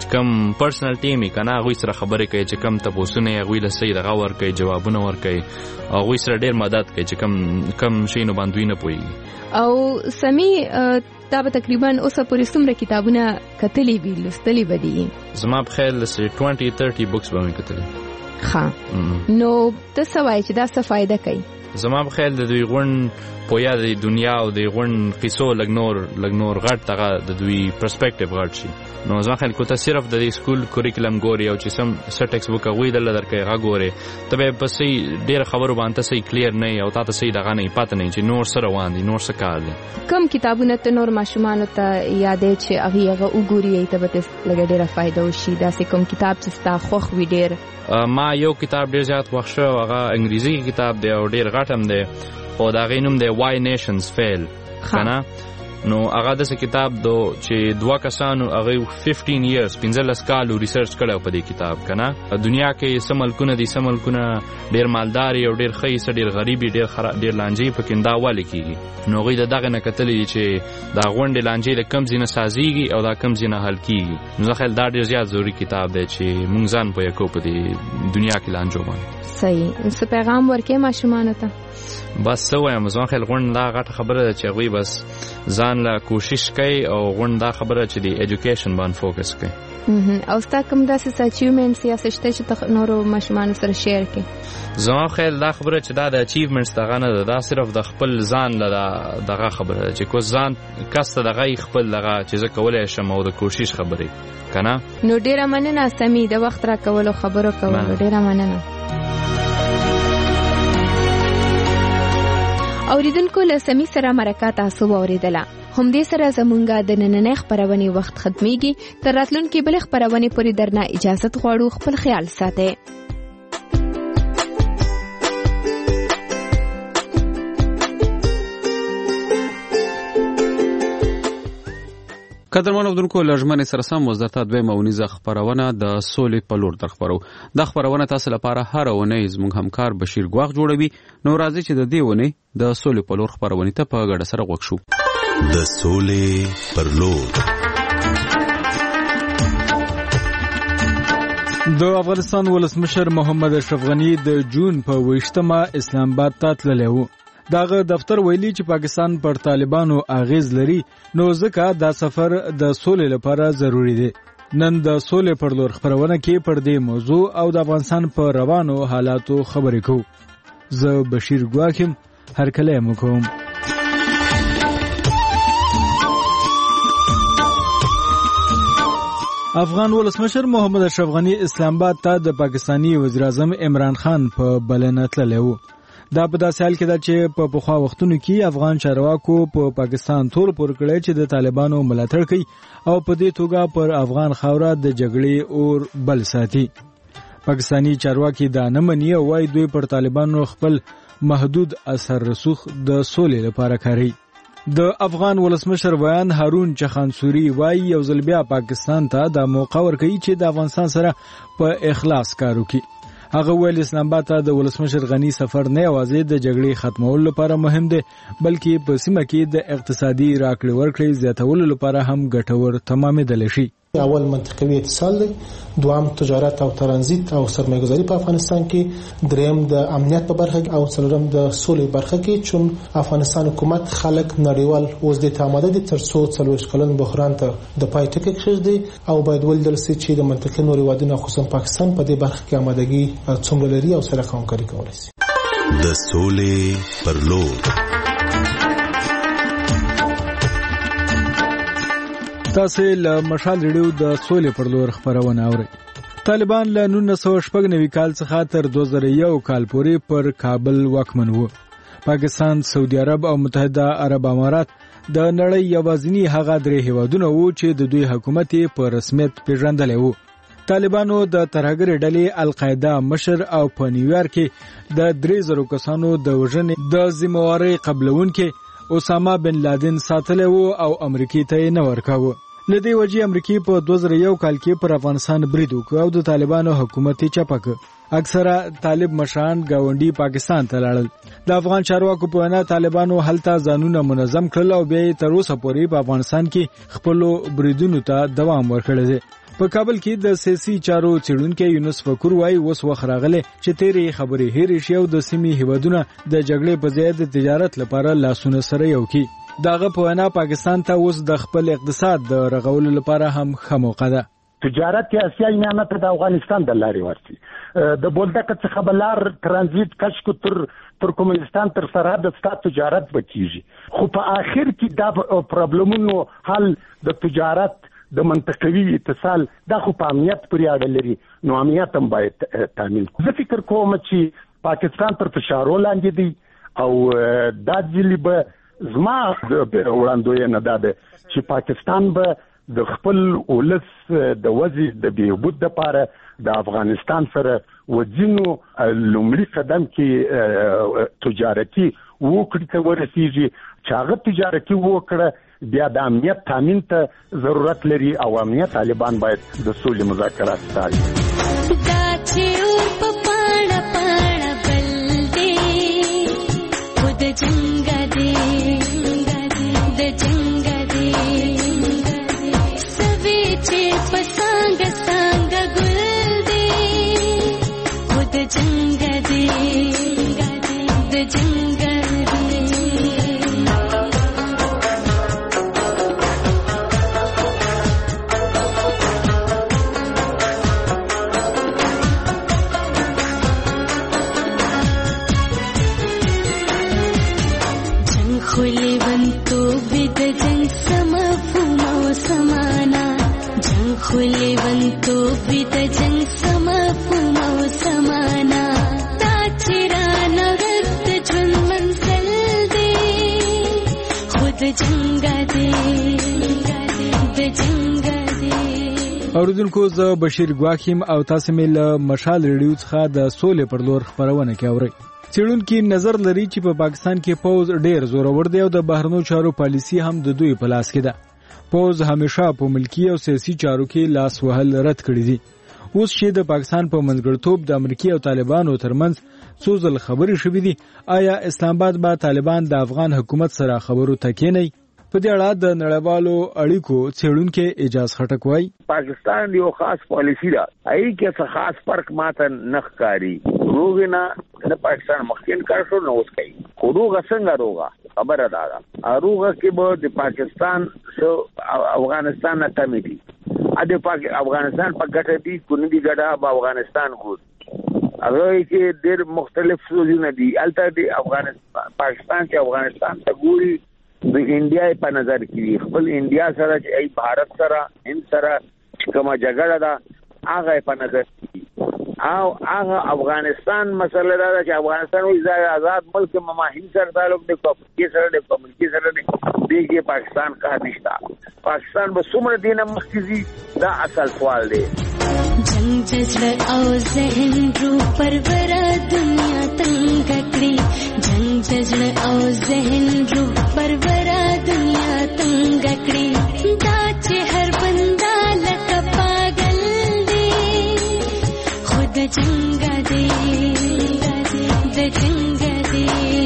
کم پرسنل ټیم کنه هغه سره خبرې کوي چې کم تاسو نه هغه له صحیح دغه ور کوي جوابونه ور کوي هغه سره ډیر مدد کوي چې کم شي نو باندې نه پوي او سمي دا به تقریبا اوسه پورې څومره کتابونه کتلې وی لستلې بدی زما په خیال 20-30 بوکس به مې کتلې ها نو تاسو وایي چې دا څه فائدہ کوي زما په خیال د دوی غون پویا د دنیا او د غون قصو لګ نور غټ تغه د دوی پرسپیکټیو غټ شي نو ځکه خلک کوته صرف د سکول کوریکولم ګوري او چې سم ټیکس بوک غوي د لدرکې غا ګوري تبه پسې ډیر خبرو باندې سي کلیر نه او تاسو سي دغه نه پات نه چې نور سره وان دي نور څه کار دي کم کتابونه ته نور ماشومان ته یادې چې هغه وګوري ته به لګ ډیره فائدہ وشي دا سه کوم کتاب چې ستا خوخ وی ډیر ما یو کتاب ډیر زیات وښه هغه انګریزي کتاب دی او ډیر غټم دی او دا غینوم دی Why Nations Fail کنه نو هغه د کتاب دو چې دوا کسانو هغه 15 years 15 کال ریسرچ کړو په دې کتاب کنه دنیا کې سملکونه دي سملکونه ډیر مالداري او ډیر خیس ډیر غریبي ډیر لانجی په کیندا والی کیږي نو غي دغه نه کتلې چې دا غونډې لانجی له کم زینه سازيږي او دا کم زینه حل کیږي نو ځکه دا ډیر زیات ضروری کتاب دی چې مونږ ځان په یو په دې دنیا کې لانجو باندې صحیح څه پیغام ورکې ماشومان ته بس سو یم ځان خل غون دا غټ خبره چې غوي بس ځان لا کوشش کوي او غون دا خبره چې دی ایجوکیشن باندې فوکس کوي او ستا کوم داسې اچیومنټس یا څه شته چې نورو ماشومان سره شیر کړي ځان خل دا خبره چې دا د اچیومنټس دغه نه دا صرف د خپل ځان لا دغه خبره چې کو ځان کسته دغه خپل دغه چې زه کولای شم او د کوشش خبره کنه نو ډیره مننه سمي د وخت را کولو خبرو کولو ډیره مننه اوریدونکو له سمي سره مرکه تاسو اوریدله هم دې سره زمونږه د نننې خبرونه وخت ختميږي تر راتلونکي بل خبرونه پورې درنه اجازه غواړو خپل خیال ساتئ قدرمن اوردونکو لژمنې سره سم وزارت دویمه ونیزه خبرونه د سولې په لور در خبرو د خبرونه تاسو لپاره هر ونې زموږ همکار بشیر ګواغ جوړوي نو راځي چې د دې ونې د سولې په لور خبرونه ته په ګډه سره غوښ شو د سولې پر لور د افغانستان ولسمشر محمد اشرف غنی د جون په 28 اسلام آباد ته تللی و داغه دفتر ویلي چې پاکستان پر طالبانو اغیز لري نو ځکه دا سفر د سولې لپاره ضروری دی نن د سولې پر لور خبرونه کې پر دې موضوع او د افغانستان په روانو حالاتو خبرې کوو زه بشیر ګواکم هر کله مو کوم افغان ولسمشر محمد اشرف غنی اسلام آباد ته د پاکستانی وزیر اعظم عمران خان په بلنه تللی و دا په داسې حال کې ده چې په پخوا وختونو کې افغان چارواکو په پاکستان تور پور کړی چې د طالبانو ملاتړ کوي او په دې توګه پر افغان خاوره د جګړې اور بل ساتي پاکستانی چارواکي دا نه مني او وايي دوی پر طالبانو خپل محدود اثر رسوخ د سولې لپاره کاروي د افغان ولسمشر ویان هارون چخانسوري وايي یو ځل بیا پاکستان ته د موقع ورکوي چې د افغانستان سره په اخلاص کار وکړي هغه ویل اسلام آباد ته د ولسمشر غنی سفر نه یوازې د جګړې ختمولو لپاره مهم دی بلکې په سیمه کې د اقتصادي راکړې ورکړې زیاتولو لپاره هم ګټور تمامېدلی شي اول منطقوي اتصال دی دوام تجارت او ترانزیت او سرمایه‌گذاری په افغانستان کې دریم د امنیت په برخه کې او څلورم د سولې برخه کې چون افغانستان حکومت خلک نړیوال اوس د آماده دي تر څو 40 کلن بحران ته د پای ټکی کېږي او باید ولدل سي چې د منطقې نوري وادي خصوصا پاکستان په دې برخه کې آمادګي څومره لري او سره همکاري کولی شي د سولې پر لور تاسو له مشال ریډیو د سولې پر لور خبرونه اورئ طالبان له 1999 کال څخه تر 2001 کال پورې پر کابل واکمن وو پاکستان سعودي عرب او متحده عرب امارات د نړۍ یوازینی هغه درې هیوادونه وو چې د دوی حکومت په رسمیت پیژندلی وو طالبانو د ترهګر ډلې القاعده مشر او په نیویارک کې د 3000 کسانو د وژنې د ذمہواری قبلونکو اسامه بن لادن ساتلی وو او امریکای ته نه ورکاوه لدی وجه امریکای په 2001 کال کې پر افغانستان برید وکړ او د طالبانو حکومت چپک اکثره طالب مشران گاونډي پاکستان ته لاړل د افغان چارواکو په وینا طالبانو هلته ځانونه منظم کړل او بیا تر اوسه پورې په افغانستان کې خپل بریدونو ته دوام ورکړی دی په کابل کې د سیاسي چارو څېړونکي یونس فکر وايي اوس وخت راغلی چې تیرې خبرې هېرې شي او د سیمې هیوادونه د جګړې په ځای د تجارت لپاره لاسونه سره یو کړي. دغه په وینا پاکستان ته اوس د خپل اقتصاد د رغولو لپاره هم ښه موقع ده. تجارت یا اسیاي نعمت د افغانستان د لارې ورسي د بولدک څخه بلار ترانزیت کشکو تر ترکمنستان تر سرحد ستا تجارت بکیږي خو په آخر کې دا پرابلمونو حل د تجارت د منطقوي اتصال دا خو په امنیت پورې اړه لري نو امنیت هم باید تامین کړو. زه فکر کوم چې پاکستان تر فشار لاندې دی او دا ځلې به زما وړاندوینه دا ده چې پاکستان به د خپل ولس د وضع د بهبود لپاره د افغانستان سره وځینو لومړي قدم کې تجارتي وکړي ته ورسیږي چې هغه تجارتي وکړه بیا د امنیت تامین ته ضرورت لري او امنیت طالبان باید د سولې مذاکرات وکړي. دا چې اور په پاڼه پاڼه بل دی خو د جنګ دی د جنګ دی سوي چې په څنګه څنګه ګل دی خو د جنګ دی د جنګ اوریدونکو زه بشیر ګواکیم او تاسو مې له مشال ریډیو څخه د سولې پر لور خبرونه کوي. څېړونکي نظر لري چې په پاکستان کې پوز ډېر زورور دی او د بهرنیو چارو پالیسي هم د دوی په لاس کې ده. پوز همیشه په ملکی او سیاسي چارو کې لاس وهل رد کړی دي. اوس چې د پاکستان په منځګړیتوب د امریکای او طالبانو ترمنځ څو ځل خبرې شوې دي آیا اسلام آباد به طالبان د افغان حکومت سره خبرو ته کېني؟ په دې اړه د نړیوالو اړیکو څېړونکي اجاز خټک وایي پاکستان یو خاص پالیسی ده ای کې څه خاص فرق ماته نخکاری روغنا د پاکستان مخکین کار شو نو اوس کوي روغه څنګه روغه خبره ده روغه کې به د پاکستان سو افغانستان نه کمی دي د افغانستان په ګټه دي کونی دي ګټه په افغانستان کو هغه کې ډېر مختلف سوزونه دي البته د افغانستان پاکستان کې افغانستان ته ګوري د انډیا په نظر کې خپل انډیا سره چې ای بھارت سره هند سره کومه جګړه ده هغه په نظر کې او هغه افغانستان مسله ده چې افغانستان وایي آزاد ملک ما هند سره تعلق دی کې سره د کمیټې سره دی دغه پاکستان کا نشتا پاکستان به څومره دینه مخکزي دا اصل سوال دی. جنگ جذبه او ذهن رو پرورا دنیا تنگ کړی جنگ جذبه او ذهن رو پرورا دنیا تنگ کړی دا چې هر بندا لکه پاگل دی خود جنگ دی د جنگ دی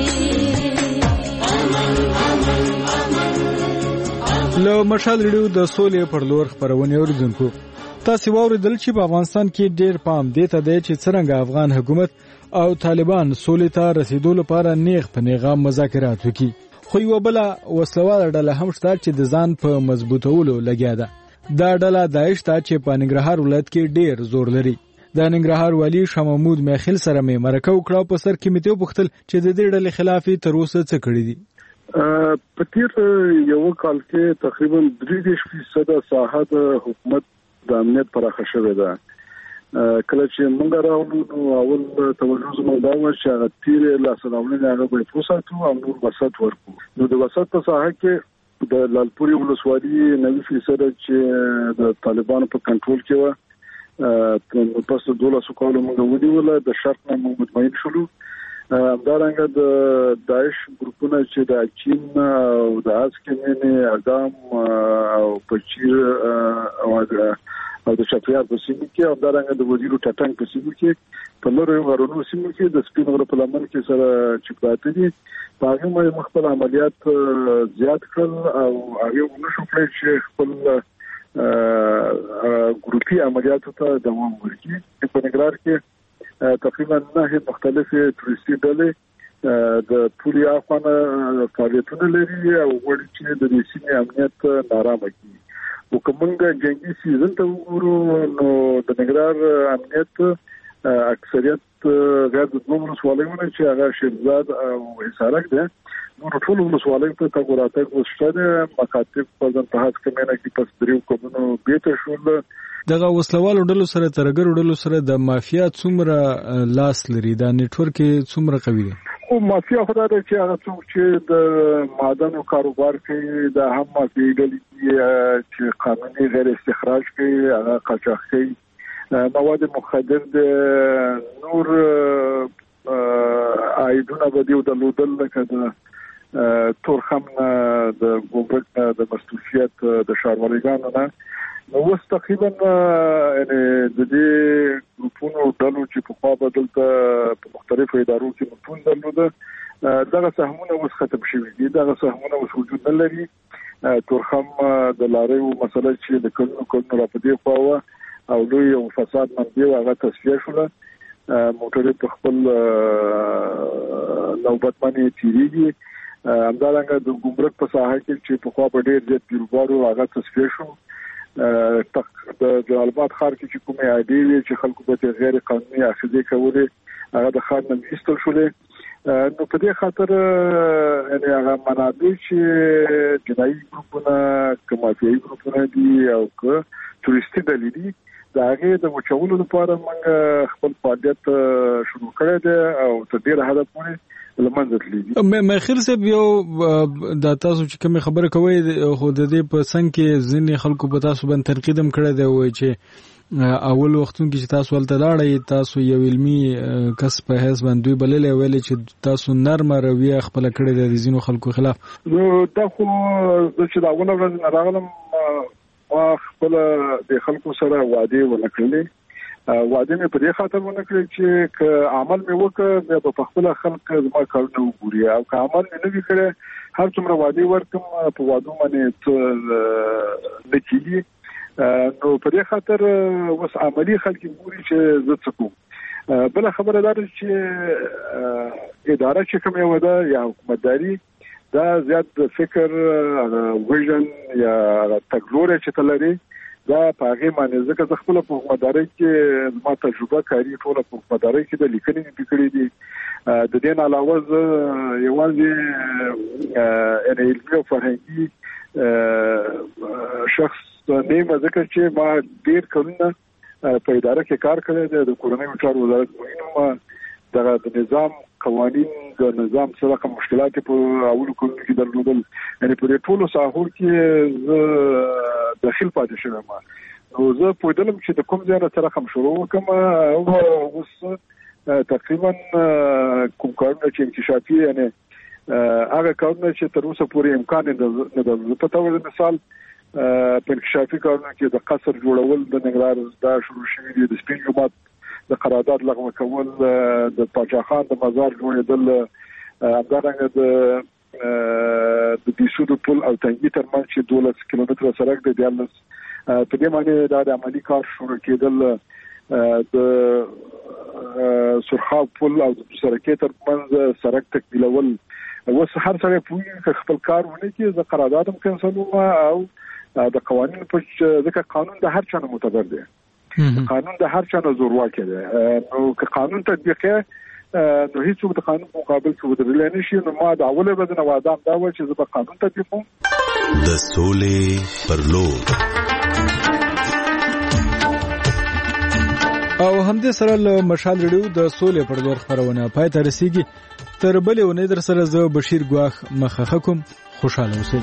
له مشال ریډیو د سولې پر لور خبرونه اوریدونکو تاسو واوریدل چې په افغانستان کې ډېر پام دی ته دی چې څنګه افغان حکومت او طالبان سولې ته رسیدو لپاره نیغ په نیغه مذاکرات وکړي خو یو بل وسلواله ډله هم شته چې د ځان په مضبوطولو لګیا ده. دا ډله داعش ته چې په ننګرهار ولایت کې ډېر زور لري. د ننګرهار والی شاه محمود میخیل سره مې مرکه وکړه په سر کې مې وپوښتل چې د دې ډلې خلاف تر اوسه څه کړي دي. په تیر یو کال کې تقریبا 30% ساحه د حکومت د امنیت پراخه شوې ده. کله چې موږ راوړو اول توجه زموږ دا و چې هغه تیر لاسراوړنې هغه به فوساتو او نور وسط ورکو. نو د وسط په ساحه کې د لالپوري ولسوالي 90% چې د طالبانو په کنټرول کې و پس 12 کالو موږ ونیول د شرط نه مطمئن شولو. همدارنګه د داعش ګروپونه چې د چین او د اسکمنې اقدام او پچیر او د شفیار په سیمه کې همدارنګه د وزیرو ټټنګ په سیمه کې په نورو غرونو سیمه کې د سپین غره په لمن کې سره چې پاتې دي په هغه باندې خپل عملیات زیات کړل او هغه ونشو کړی چې خپل ګروپي عملیاتو ته دوام ورکړي. په نګرهار کې تقریبا 9 مختلفې تورستي ډلې د پولي افغان فعالیتونه لري او غواړي چې د دې سیمې امنیت نارامه کړي. او کومه جنگي سیزن ته وګورو نو د نګرهار امنیت اکثریت غیر د نومونو سوالونه چې هغه شیرزاد او حصارک ده نو ټول مسوالې ته تګوراته وشته مکاتب په ځنتهاس کمنه کې پس دریو کومونو بیت شول. دغه وسلوالو ډلو سره ترګر ډلو سره د مافیا څومره لاس لري دا نتورک څومره قوي دی؟ او مافیا خدای ته چې هغه څوک چې د معدنو کاروبار کوي د هم مافیا ډلې چې قانوني غیر استخراج کوي هغه قاچاق کوي مواد مخدر د نور ایدونه بدیو د لودل کده تورخم د ګوبک د مستوفیت د شاروالګانو نه نو وس تقریبا یعنی د دې ګروپونو ډلو چې په خوا بدل ته په مختلفو ادارو کې متون درلوده دغه سهمونه وس ختم شوي دي. دغه سهمونه وس وجود نه لري. تورخم د لارې مسله چې د کلونو را پدې خوا او دوی یو فساد منبع هغه تصفیه شوه. موټر په خپل نوبت باندې تیریږي. همدارنګه د ګمرک په ساحه کې چې په خوا ډېر زیات پیروبارو هغه تصفیه شو. د جلال آباد ښار کې چې کومې عادي وي چې خلکو به غیر قانوني اخذې کولې هغه د ښار نه ایستل شولې. نو په دې خاطر یعنی هغه منابع چې جنایي ګروپونه کمافیایي ګروپونه دي او که تورستي ډلې دي د هغې د وچولو لپاره موږ خپل فعالیت شروع کړی دی او تر ډېره حده پورې لمنځه تللی دي. مخیر صاحب یو د تاسو چې کوم خبره کوي خو د دې په څنګ کې ځینې خلکو په تاسو باندې تنقید هم کړی دی وایي چې اول وختونو کې چې تاسو ولته لاړئ تاسو یو علمي کس په حیث باندې بللې ویلې چې تاسو نرمه رویه خپل کړې د ځینو خلکو خلاف. نو دا خو چې دا اول ورځ راغلم ما خپل د خلکو سره وعده ونکړلې. وعده مې په دې خاطر ونکړې چې ک عمل مې وکړ په خپل خلک زما کارونه وګوري او که عمل مې نه وکړ هر څومره وعده ورکم په وعده باندې نکېږي. نو په دې خاطر وس عملی خلک ګوري چې زه څه کوم. بل خبره ده چې اداره چې کوم یو ده یا حکومتداري دا زیات فکر ویژن یا تګلوري چې تلري دا په هغه باندې ځکه چې خپل په حکومتداري کې ما تجربه کاری ټول په حکومتداري کې د لیکنې فکرې دي. د دې نه علاوه یوازې ان علمي او فرهنګي شخص نه ځکه چې ما ډیر کلونه په اداره کې کار کړی دی. د کورنۍ چارو وزارت مهمه د نظام قوانين د نظام سره کوم مشکلات په اولو کلونو کې درلودل یعنی په ټولو ساحو کې داخل پاتې شوم. نو زه په دلم چې د کوم ځای سره کوم شروع وکم او اوس تقریبا کوم کارونه چې انکشافي یعنی هغه کارونه چې تر اوسه پورې امکان نه درلود. په تور مثال په انکشافي کارونه کې د قصر جوړول د نګرهار دا شروع شوی دی. د سپین جومات د قرارداد لغوه کول د پاچاخان د مزار جوړېدل همدارنګه د دیسو د پل او تنګي ترمنځ چې 12 کیلومتره سړک دی دیالس په دې باندې دا د عملی کار شروع کېدل. د سرخاب پل او د سرکې ترمنځ سړک تکمیلول اوس هر څه په خپل کار ونه کې د قرارداد هم کنسلوم او د قوانینو په ځکه قانون د هر چا نه معتبر دی. قانون د هر چا نه زورواکي دی. نو که قانون تطبیق نو هیڅوک د قانون مقابل څه ودرېدل نشي. نو ما د اوله ورځ نه وعده دا و چې زه به قانون تطبیق کوم. د سولې پر لور او همدې سره له مشال ریډیو د سولې پر لور خبرونه پای ته رسیږي. تر بلې ونې در سره زه بشیر ګواخ مخه کوم. خوشاله اوسئ.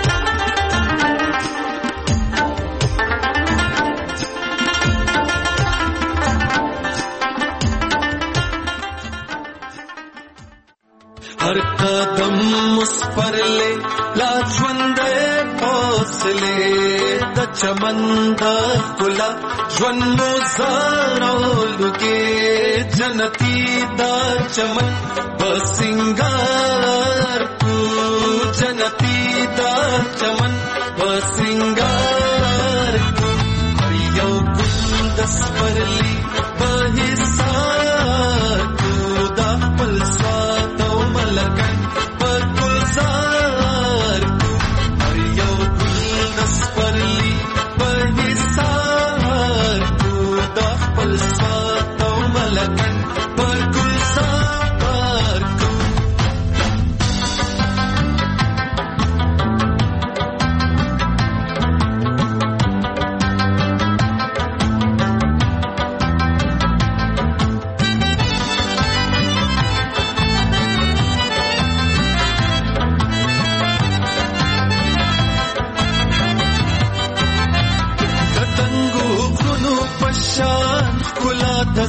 हर कदम उस पर ले लाजवंदे हौसले द चमंदा गुला ज्वन्नो ज़ारोलुगे जनती दा चमन बसिंगार तू जनती दा चमन बसिंगार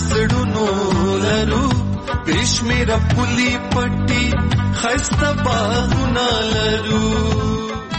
سړونو لرو بشمیر پولی پټي خسته باغونه لرو